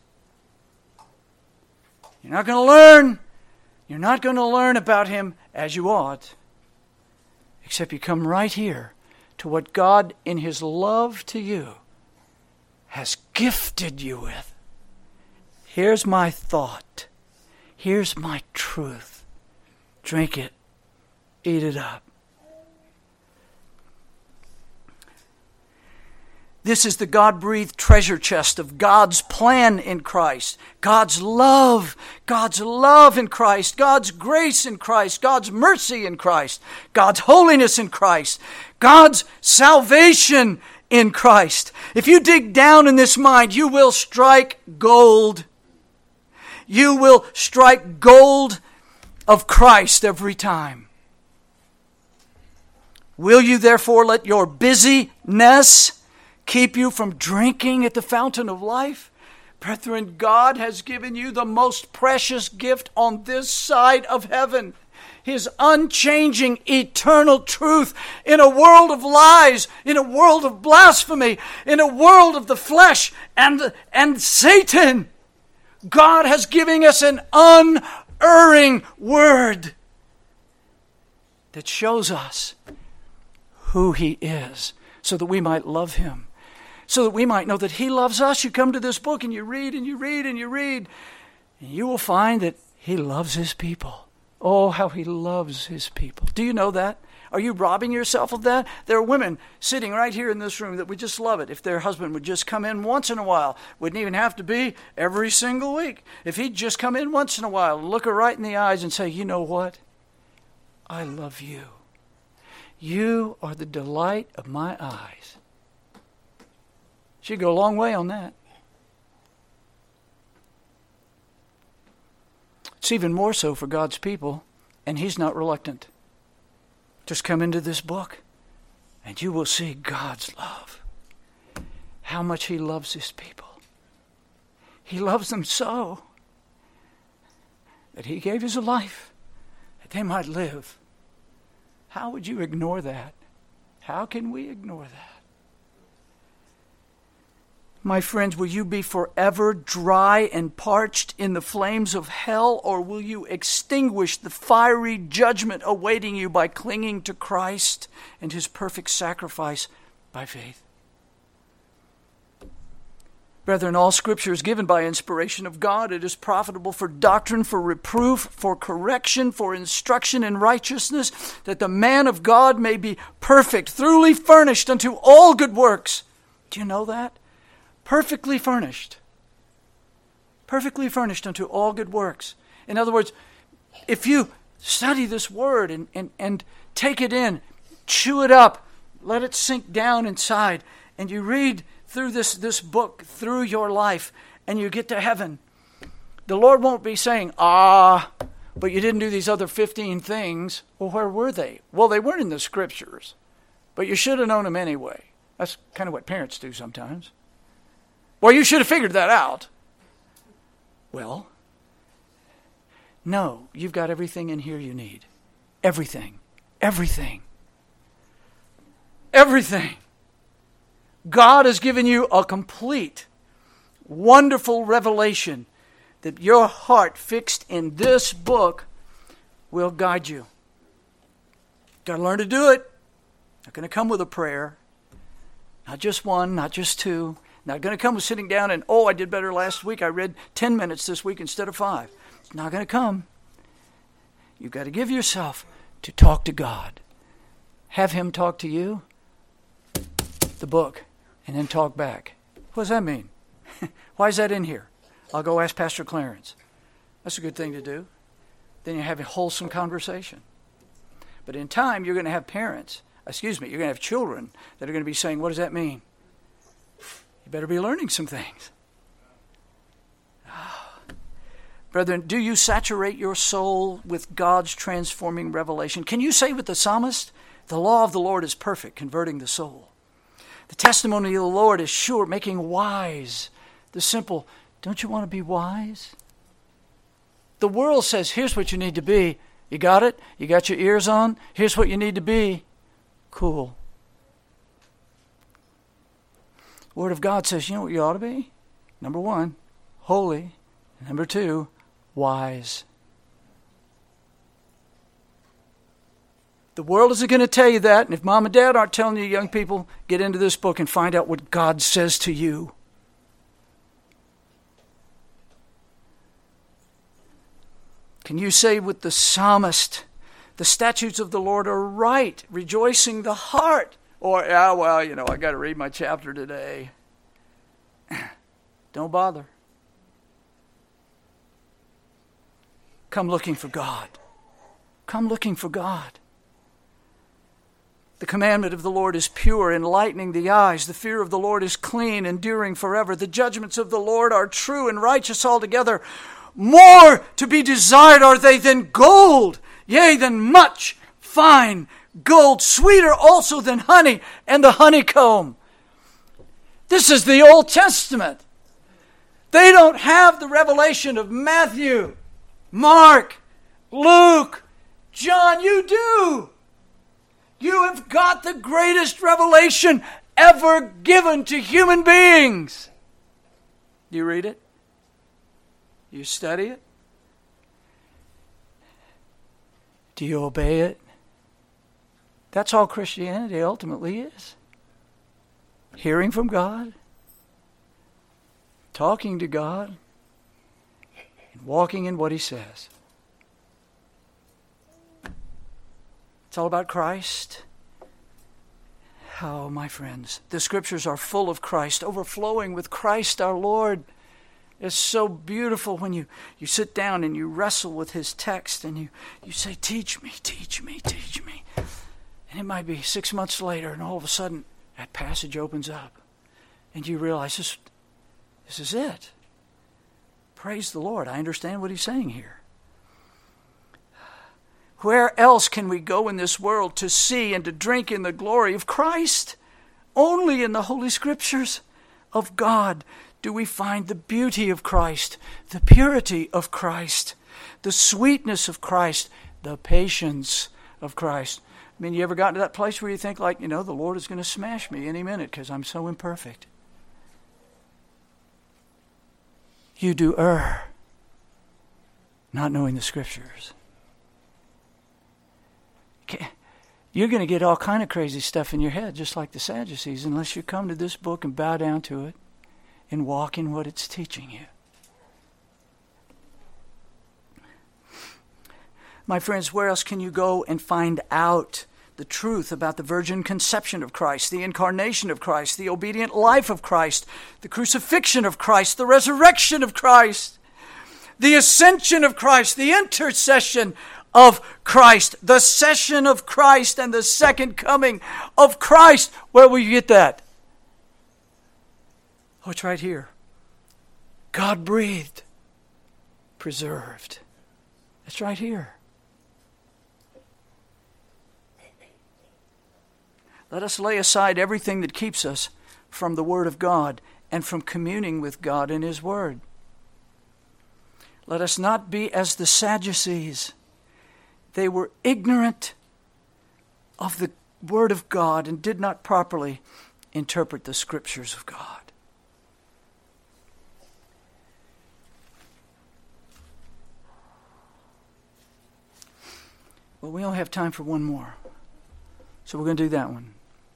You're not going to learn about Him as you ought, except you come right here to what God in His love to you has gifted you with. Here's my thought. Here's my truth. Drink it. Eat it up. This is the God-breathed treasure chest of God's plan in Christ, God's love in Christ, God's grace in Christ, God's mercy in Christ, God's holiness in Christ, God's salvation in Christ. If you dig down in this mind, you will strike gold. You will strike gold of Christ every time. Will you therefore let your busyness keep you from drinking at the fountain of life? Brethren, God has given you the most precious gift on this side of heaven. His unchanging, eternal truth in a world of lies, in a world of blasphemy, in a world of the flesh and Satan. God has given us an unerring word that shows us who He is, so that we might love Him, so that we might know that He loves us. You come to this book and you read and you read and you read, and you will find that He loves His people. Oh, how He loves His people. Do you know that? Are you robbing yourself of that? There are women sitting right here in this room that would just love it if their husband would just come in once in a while. Wouldn't even have to be every single week. If he'd just come in once in a while and look her right in the eyes and say, you know what? I love you. You are the delight of my eyes. She'd go a long way on that. It's even more so for God's people, and He's not reluctant. Just come into this book, and you will see God's love. How much He loves His people. He loves them so that He gave His life that they might live. How would you ignore that? How can we ignore that? My friends, will you be forever dry and parched in the flames of hell, or will you extinguish the fiery judgment awaiting you by clinging to Christ and His perfect sacrifice by faith? Brethren, all Scripture is given by inspiration of God. It is profitable for doctrine, for reproof, for correction, for instruction in righteousness, that the man of God may be perfect, thoroughly furnished unto all good works. Do you know that? Perfectly furnished. Perfectly furnished unto all good works. In other words, if you study this word and take it in, chew it up, let it sink down inside, and you read through this book, through your life, and you get to heaven, the Lord won't be saying, but you didn't do these other 15 things. Well, where were they? Well, they weren't in the Scriptures, but you should have known them anyway. That's kind of what parents do sometimes. Well, you should have figured that out. Well, no, you've got everything in here you need. Everything. Everything. Everything. God has given you a complete, wonderful revelation that your heart fixed in this book will guide you. Got to learn to do it. Not going to come with a prayer. Not just one, not just two. Not going to come with sitting down and, I did better last week. I read 10 minutes this week instead of 5. It's not going to come. You've got to give yourself to talk to God. Have Him talk to you, the book, and then talk back. What does that mean? Why is that in here? I'll go ask Pastor Clarence. That's a good thing to do. Then you have a wholesome conversation. But in time, you're going to have you're going to have children that are going to be saying, what does that mean? You better be learning some things. Brethren, do you saturate your soul with God's transforming revelation? Can you say with the psalmist, the law of the Lord is perfect, converting the soul. The testimony of the Lord is sure, making wise the simple. Don't you want to be wise? The world says, here's what you need to be. You got it? You got your ears on? Here's what you need to be. Cool. Word of God says, you know what you ought to be? Number 1, holy. Number 2, wise. The world isn't going to tell you that, and if mom and dad aren't telling you, young people, get into this book and find out what God says to you. Can you say with the psalmist, the statutes of the Lord are right, rejoicing the heart? Or, I got to read my chapter today. Don't bother. Come looking for God. Come looking for God. The commandment of the Lord is pure, enlightening the eyes. The fear of the Lord is clean, enduring forever. The judgments of the Lord are true and righteous altogether. More to be desired are they than gold, yea, than much fine gold, sweeter also than honey and the honeycomb. This is the Old Testament. They don't have the revelation of Matthew, Mark, Luke, John. You do. You have got the greatest revelation ever given to human beings. Do you read it? Do you study it? Do you obey it? That's all Christianity ultimately is. Hearing from God, talking to God, and walking in what He says. It's all about Christ. Oh, my friends, the Scriptures are full of Christ, overflowing with Christ our Lord. It's so beautiful when you sit down and you wrestle with His text and you say, teach me, teach me, teach me. And it might be 6 months later and all of a sudden that passage opens up and you realize this is it. Praise the Lord. I understand what He's saying here. Where else can we go in this world to see and to drink in the glory of Christ? Only in the Holy Scriptures of God do we find the beauty of Christ, the purity of Christ, the sweetness of Christ, the patience of Christ. I mean, you ever gotten to that place where you think like, the Lord is going to smash me any minute because I'm so imperfect? You do err, not knowing the Scriptures. You're going to get all kind of crazy stuff in your head, just like the Sadducees, unless you come to this book and bow down to it and walk in what it's teaching you. My friends, where else can you go and find out the truth about the virgin conception of Christ, the incarnation of Christ, the obedient life of Christ, the crucifixion of Christ, the resurrection of Christ, the ascension of Christ, the intercession of Christ, the session of Christ, and the second coming of Christ? Where will you get that? Oh, it's right here. God breathed, preserved. It's right here. Let us lay aside everything that keeps us from the Word of God and from communing with God in His Word. Let us not be as the Sadducees. They were ignorant of the Word of God and did not properly interpret the Scriptures of God. Well, we only have time for one more, so we're going to do that one.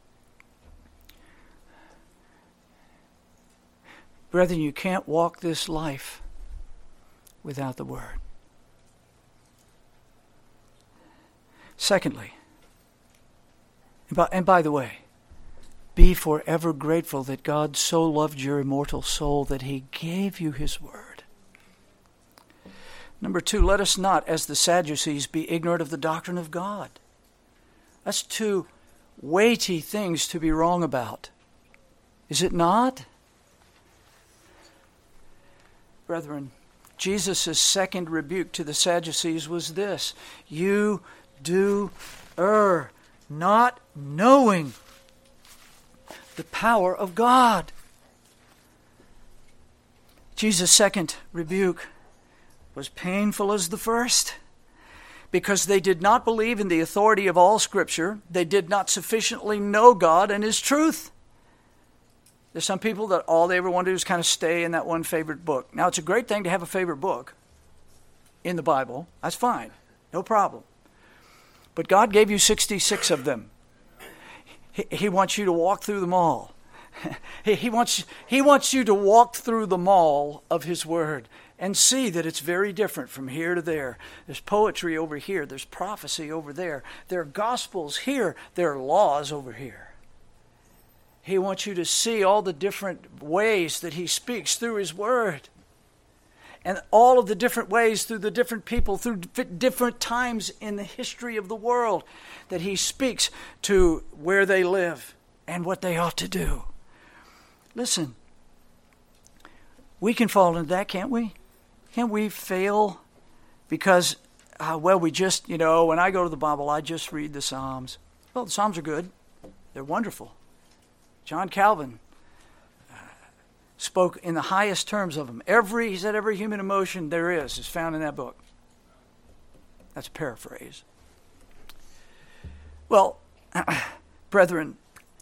Brethren, you can't walk this life without the Word. Secondly, and by the way, be forever grateful that God so loved your immortal soul that He gave you His Word. Number 2, let us not, as the Sadducees, be ignorant of the doctrine of God. That's 2 weighty things to be wrong about. Is it not? Brethren, Jesus' second rebuke to the Sadducees was this: you do err, not knowing the power of God. Jesus' second rebuke was painful as the first, because they did not believe in the authority of all Scripture. They did not sufficiently know God and His truth. There's some people that all they ever want to do is kind of stay in that one favorite book. Now, it's a great thing to have a favorite book in the Bible. That's fine. No problem. But God gave you 66 of them. He wants you to walk through them all. He wants you to walk through the mall of His Word and see that it's very different from here to there. There's poetry over here. There's prophecy over there. There are gospels here. There are laws over here. He wants you to see all the different ways that He speaks through His Word. And all of the different ways through the different people, through different times in the history of the world, that He speaks to where they live and what they ought to do. Listen, we can fall into that, can't we? Can't we fail because, we just, when I go to the Bible, I just read the Psalms. Well, the Psalms are good. They're wonderful. John Calvin spoke in the highest terms of them. He said every human emotion there is found in that book. That's a paraphrase. Well, brethren,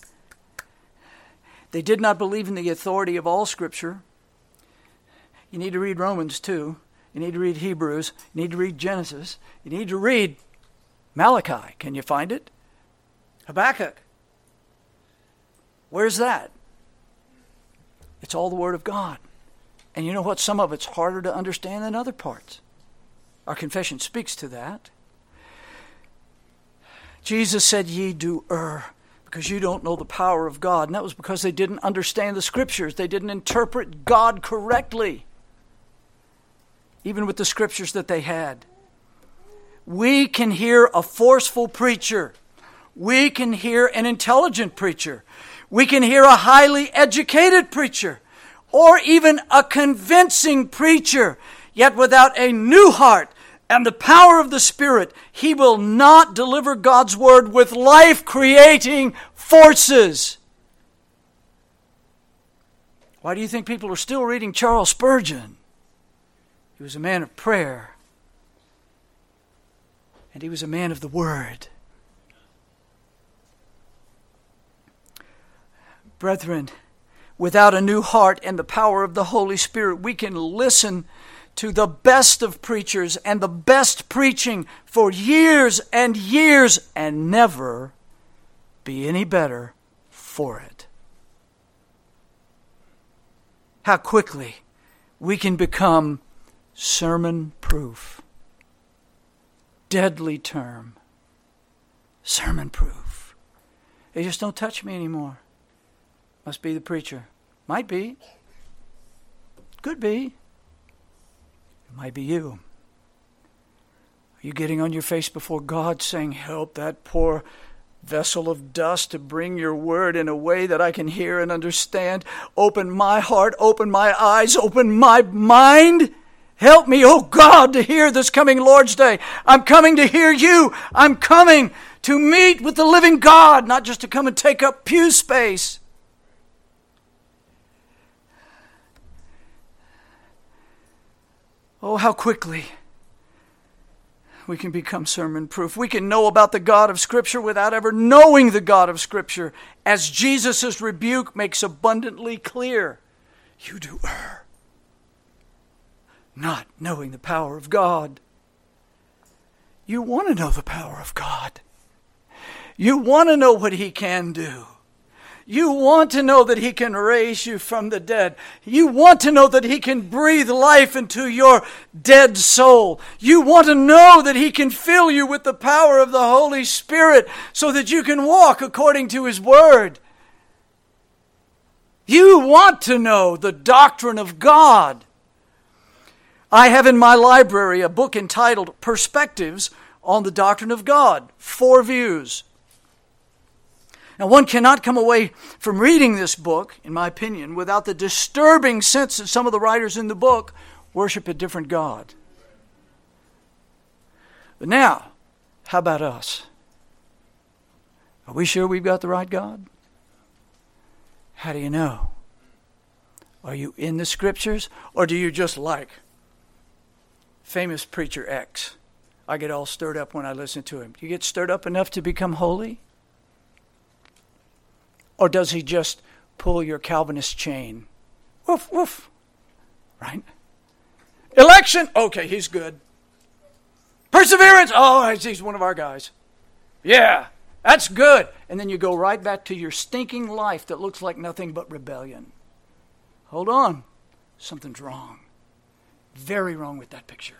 they did not believe in the authority of all Scripture. You need to read Romans too. You need to read Hebrews. You need to read Genesis. You need to read Malachi. Can you find it? Habakkuk. Where's that? It's all the Word of God. And you know what? Some of it's harder to understand than other parts. Our confession speaks to that. Jesus said, "Ye do err, because you don't know the power of God." And that was because they didn't understand the Scriptures. They didn't interpret God correctly, even with the Scriptures that they had. We can hear a forceful preacher. We can hear an intelligent preacher. We can hear a highly educated preacher, or even a convincing preacher. Yet without a new heart and the power of the Spirit, he will not deliver God's word with life-creating forces. Why do you think people are still reading Charles Spurgeon? He was a man of prayer. And he was a man of the Word. Brethren, without a new heart and the power of the Holy Spirit, we can listen to the best of preachers and the best preaching for years and years and never be any better for it. How quickly we can become sermon-proof. Deadly term. Sermon-proof. They just don't touch me anymore. Must be the preacher. Might be. Could be. It might be you. Are you getting on your face before God saying, "Help that poor vessel of dust to bring your word in a way that I can hear and understand. Open my heart, open my eyes, open my mind. Help me, oh God, to hear this coming Lord's Day. I'm coming to hear you. I'm coming to meet with the living God, not just to come and take up pew space." Oh, how quickly we can become sermon-proof. We can know about the God of Scripture without ever knowing the God of Scripture, as Jesus' rebuke makes abundantly clear. You do err, not knowing the power of God. You want to know the power of God. You want to know what He can do. You want to know that He can raise you from the dead. You want to know that He can breathe life into your dead soul. You want to know that He can fill you with the power of the Holy Spirit so that you can walk according to His Word. You want to know the doctrine of God. I have in my library a book entitled Perspectives on the Doctrine of God. 4 views. Now, one cannot come away from reading this book, in my opinion, without the disturbing sense that some of the writers in the book worship a different God. But now, how about us? Are we sure we've got the right God? How do you know? Are you in the Scriptures, or do you just like famous preacher X? I get all stirred up when I listen to him. Do you get stirred up enough to become holy? Or does he just pull your Calvinist chain? Woof, woof. Right? Election? Okay, he's good. Perseverance? Oh, he's one of our guys. Yeah, that's good. And then you go right back to your stinking life that looks like nothing but rebellion. Hold on. Something's wrong. Very wrong with that picture.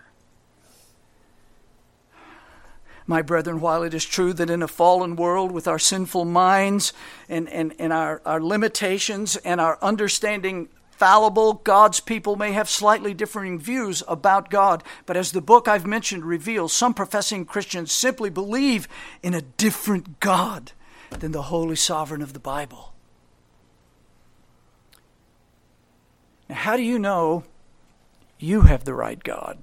My brethren, while it is true that in a fallen world with our sinful minds and our limitations and our understanding fallible, God's people may have slightly differing views about God. But as the book I've mentioned reveals, some professing Christians simply believe in a different God than the holy sovereign of the Bible. Now, how do you know you have the right God?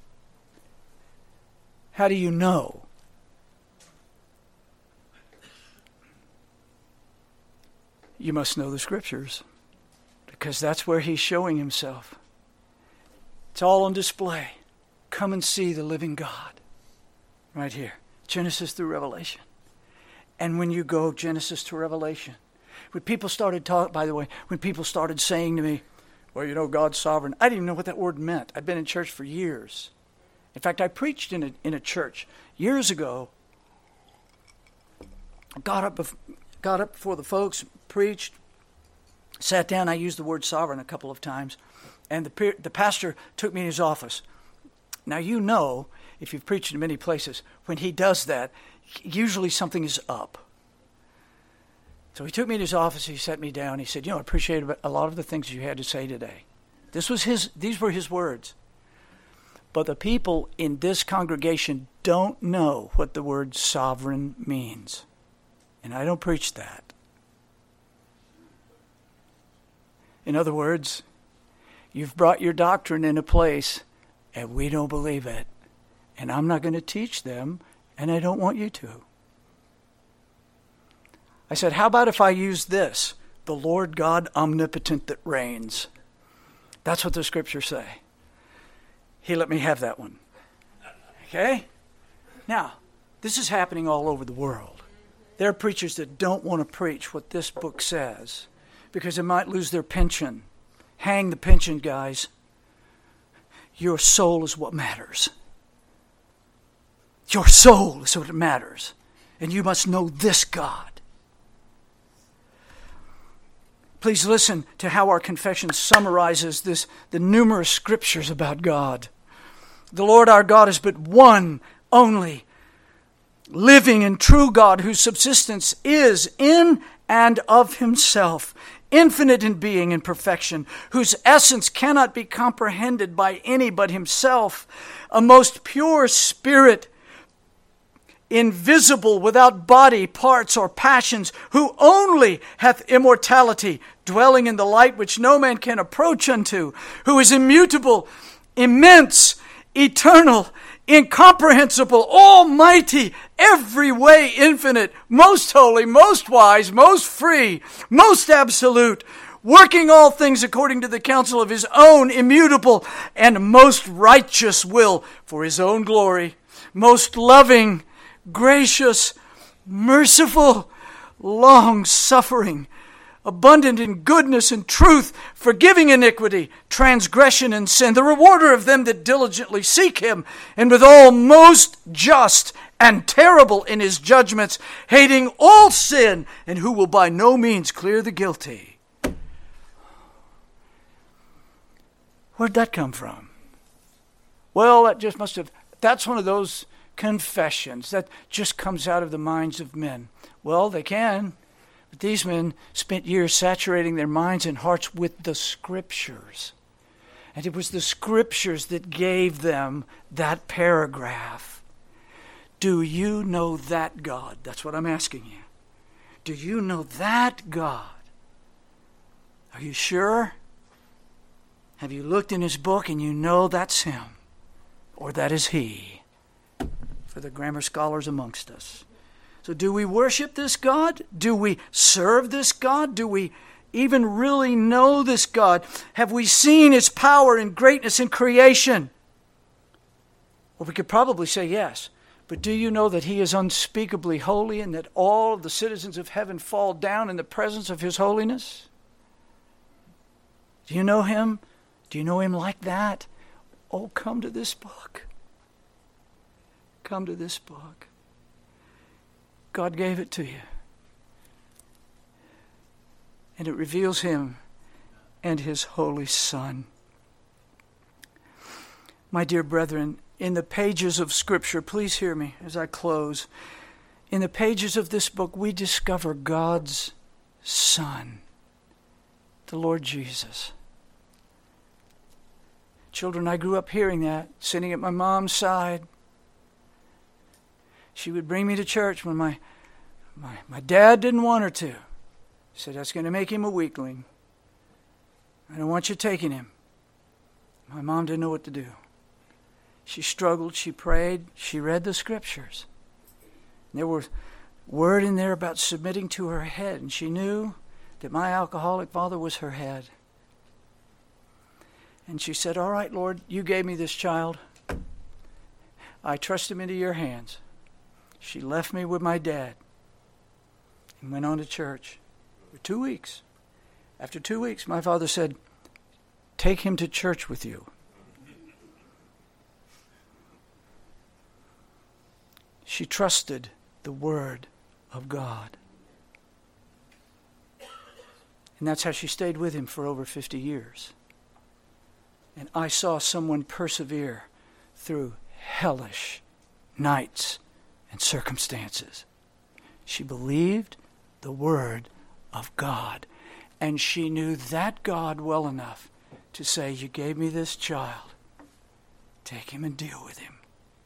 How do you know? You must know the Scriptures, because that's where He's showing Himself. It's all on display. Come and see the living God. Right here. Genesis through Revelation. And when you go Genesis to Revelation, when people started saying to me, "Well, you know, God's sovereign," I didn't even know what that word meant. I'd been in church for years. In fact, I preached in a church years ago. Got up before the folks, preached, sat down. I used the word sovereign a couple of times. And the pastor took me in his office. Now, you know, if you've preached in many places, when he does that, usually something is up. So he took me to his office, he sat me down, he said, I appreciate a lot of the things you had to say today. These were his words. But the people in this congregation don't know what the word sovereign means. And I don't preach that. In other words, you've brought your doctrine in a place and we don't believe it. And I'm not going to teach them, and I don't want you to. I said, how about if I use this? The Lord God omnipotent that reigns. That's what the scriptures say. He let me have that one. Okay? Now, this is happening all over the world. There are preachers that don't want to preach what this book says because they might lose their pension. Hang the pension, guys. Your soul is what matters. Your soul is what matters. And you must know this God. Please listen to how our confession summarizes the numerous scriptures about God. The Lord our God is but one only, living and true God whose subsistence is in and of himself, infinite in being and perfection, whose essence cannot be comprehended by any but himself, a most pure spirit, invisible, without body, parts, or passions, who only hath immortality, dwelling in the light which no man can approach unto, who is immutable, immense, eternal, incomprehensible, almighty, every way infinite, most holy, most wise, most free, most absolute, working all things according to the counsel of his own immutable and most righteous will for his own glory, most loving, gracious, merciful, long-suffering, abundant in goodness and truth, forgiving iniquity, transgression, and sin, the rewarder of them that diligently seek him, and withal most just and terrible in his judgments, hating all sin, and who will by no means clear the guilty. Where'd that come from? Well, that's one of those confessions that just comes out of the minds of men. Well, they can, but these men spent years saturating their minds and hearts with the scriptures. And it was the scriptures that gave them that paragraph. Do you know that God? That's what I'm asking you. Do you know that God? Are you sure? Have you looked in his book and you know that's him? Or that is he? For the grammar scholars amongst us. So do we worship this God? Do we serve this God? Do we even really know this God? Have we seen his power and greatness in creation? Well, we could probably say yes. But do you know that he is unspeakably holy and that all of the citizens of heaven fall down in the presence of his holiness? Do you know him? Do you know him like that? Oh, come to this book. Come to this book. God gave it to you. And it reveals him and his holy Son. My dear brethren, in the pages of Scripture, please hear me as I close. In the pages of this book, we discover God's Son, the Lord Jesus. Children, I grew up hearing that, sitting at my mom's side. She would bring me to church when my dad didn't want her to. He said, that's going to make him a weakling. I don't want you taking him. My mom didn't know what to do. She struggled, she prayed, she read the scriptures. And there was word in there about submitting to her head, and she knew that my alcoholic father was her head. And she said, all right, Lord, you gave me this child. I trust him into your hands. She left me with my dad and went on to church for 2 weeks. After 2 weeks, my father said, take him to church with you. She trusted the Word of God. And that's how she stayed with him for over 50 years. And I saw someone persevere through hellish nights and circumstances. She believed the word of God. And she knew that God well enough to say, you gave me this child. Take him and deal with him.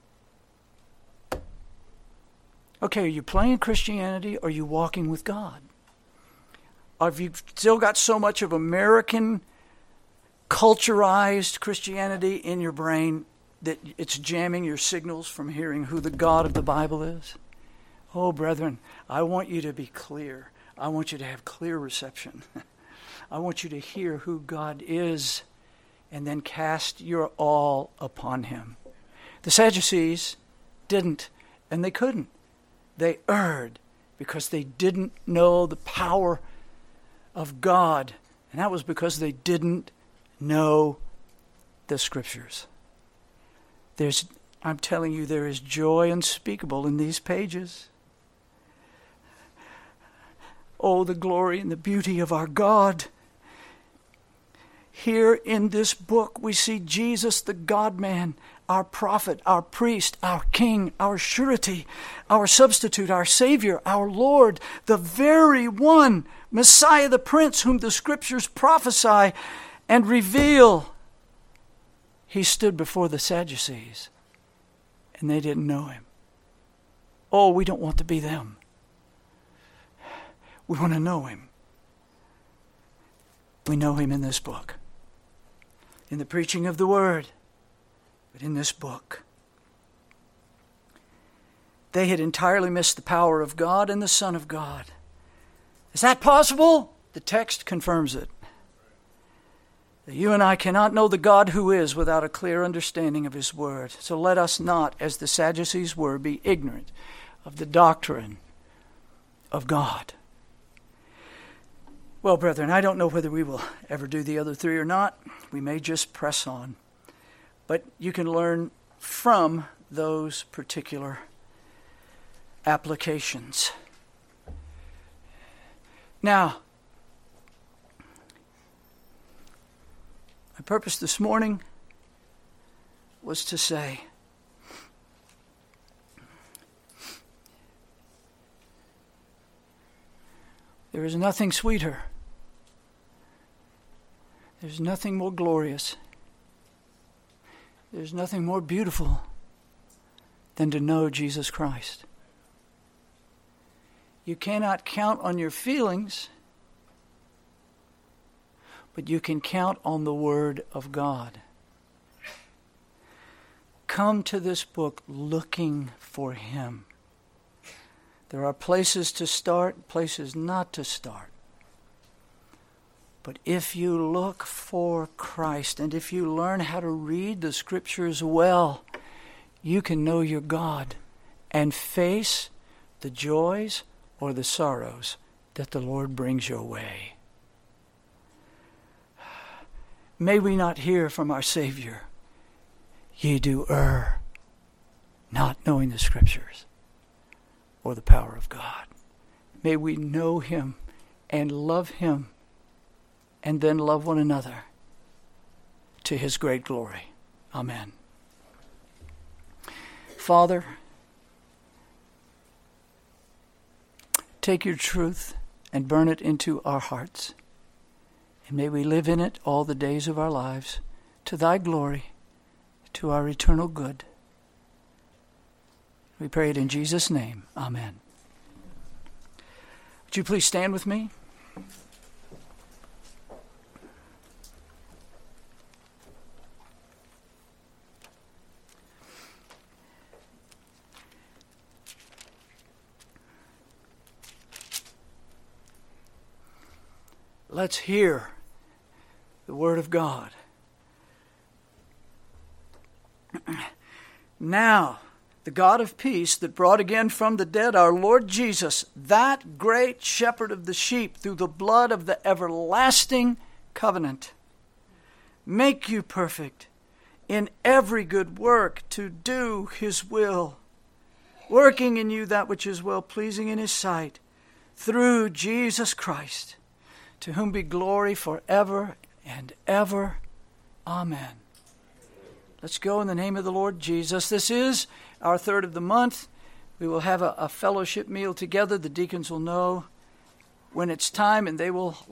Okay, are you playing Christianity or are you walking with God? Or have you still got so much of American culturized Christianity in your brain that it's jamming your signals from hearing who the God of the Bible is? Oh, brethren, I want you to be clear. I want you to have clear reception. I want you to hear who God is and then cast your all upon him. The Sadducees didn't, and they couldn't. They erred because they didn't know the power of God, and that was because they didn't know the Scriptures. I'm telling you, there is joy unspeakable in these pages. Oh, the glory and the beauty of our God. Here in this book, we see Jesus, the God-man, our prophet, our priest, our king, our surety, our substitute, our Savior, our Lord, the very one, Messiah the Prince, whom the Scriptures prophesy and reveal. He stood before the Sadducees, and they didn't know him. Oh, we don't want to be them. We want to know him. We know him in this book, in the preaching of the word, but in this book. They had entirely missed the power of God and the Son of God. Is that possible? The text confirms it. That you and I cannot know the God who is without a clear understanding of his word. So let us not, as the Sadducees were, be ignorant of the doctrine of God. Well, brethren, I don't know whether we will ever do the other three or not. We may just press on. But you can learn from those particular applications. Now, my purpose this morning was to say, there is nothing sweeter. There's nothing more glorious. There's nothing more beautiful than to know Jesus Christ. You cannot count on your feelings, but you can count on the Word of God. Come to this book looking for him. There are places to start, places not to start. But if you look for Christ, and if you learn how to read the Scriptures well, you can know your God and face the joys or the sorrows that the Lord brings your way. May we not hear from our Savior, ye do err, not knowing the Scriptures or the power of God. May we know him and love him and then love one another to his great glory. Amen. Father, take your truth and burn it into our hearts. And may we live in it all the days of our lives to thy glory, to our eternal good. We pray it in Jesus' name. Amen. Would you please stand with me? Let's hear the Word of God. Now, the God of peace that brought again from the dead our Lord Jesus, that great shepherd of the sheep, through the blood of the everlasting covenant, make you perfect in every good work to do his will, working in you that which is well-pleasing in his sight, through Jesus Christ, to whom be glory forever and ever. Amen. Let's go in the name of the Lord Jesus. This is our third of the month. We will have a fellowship meal together. The deacons will know when it's time, and they will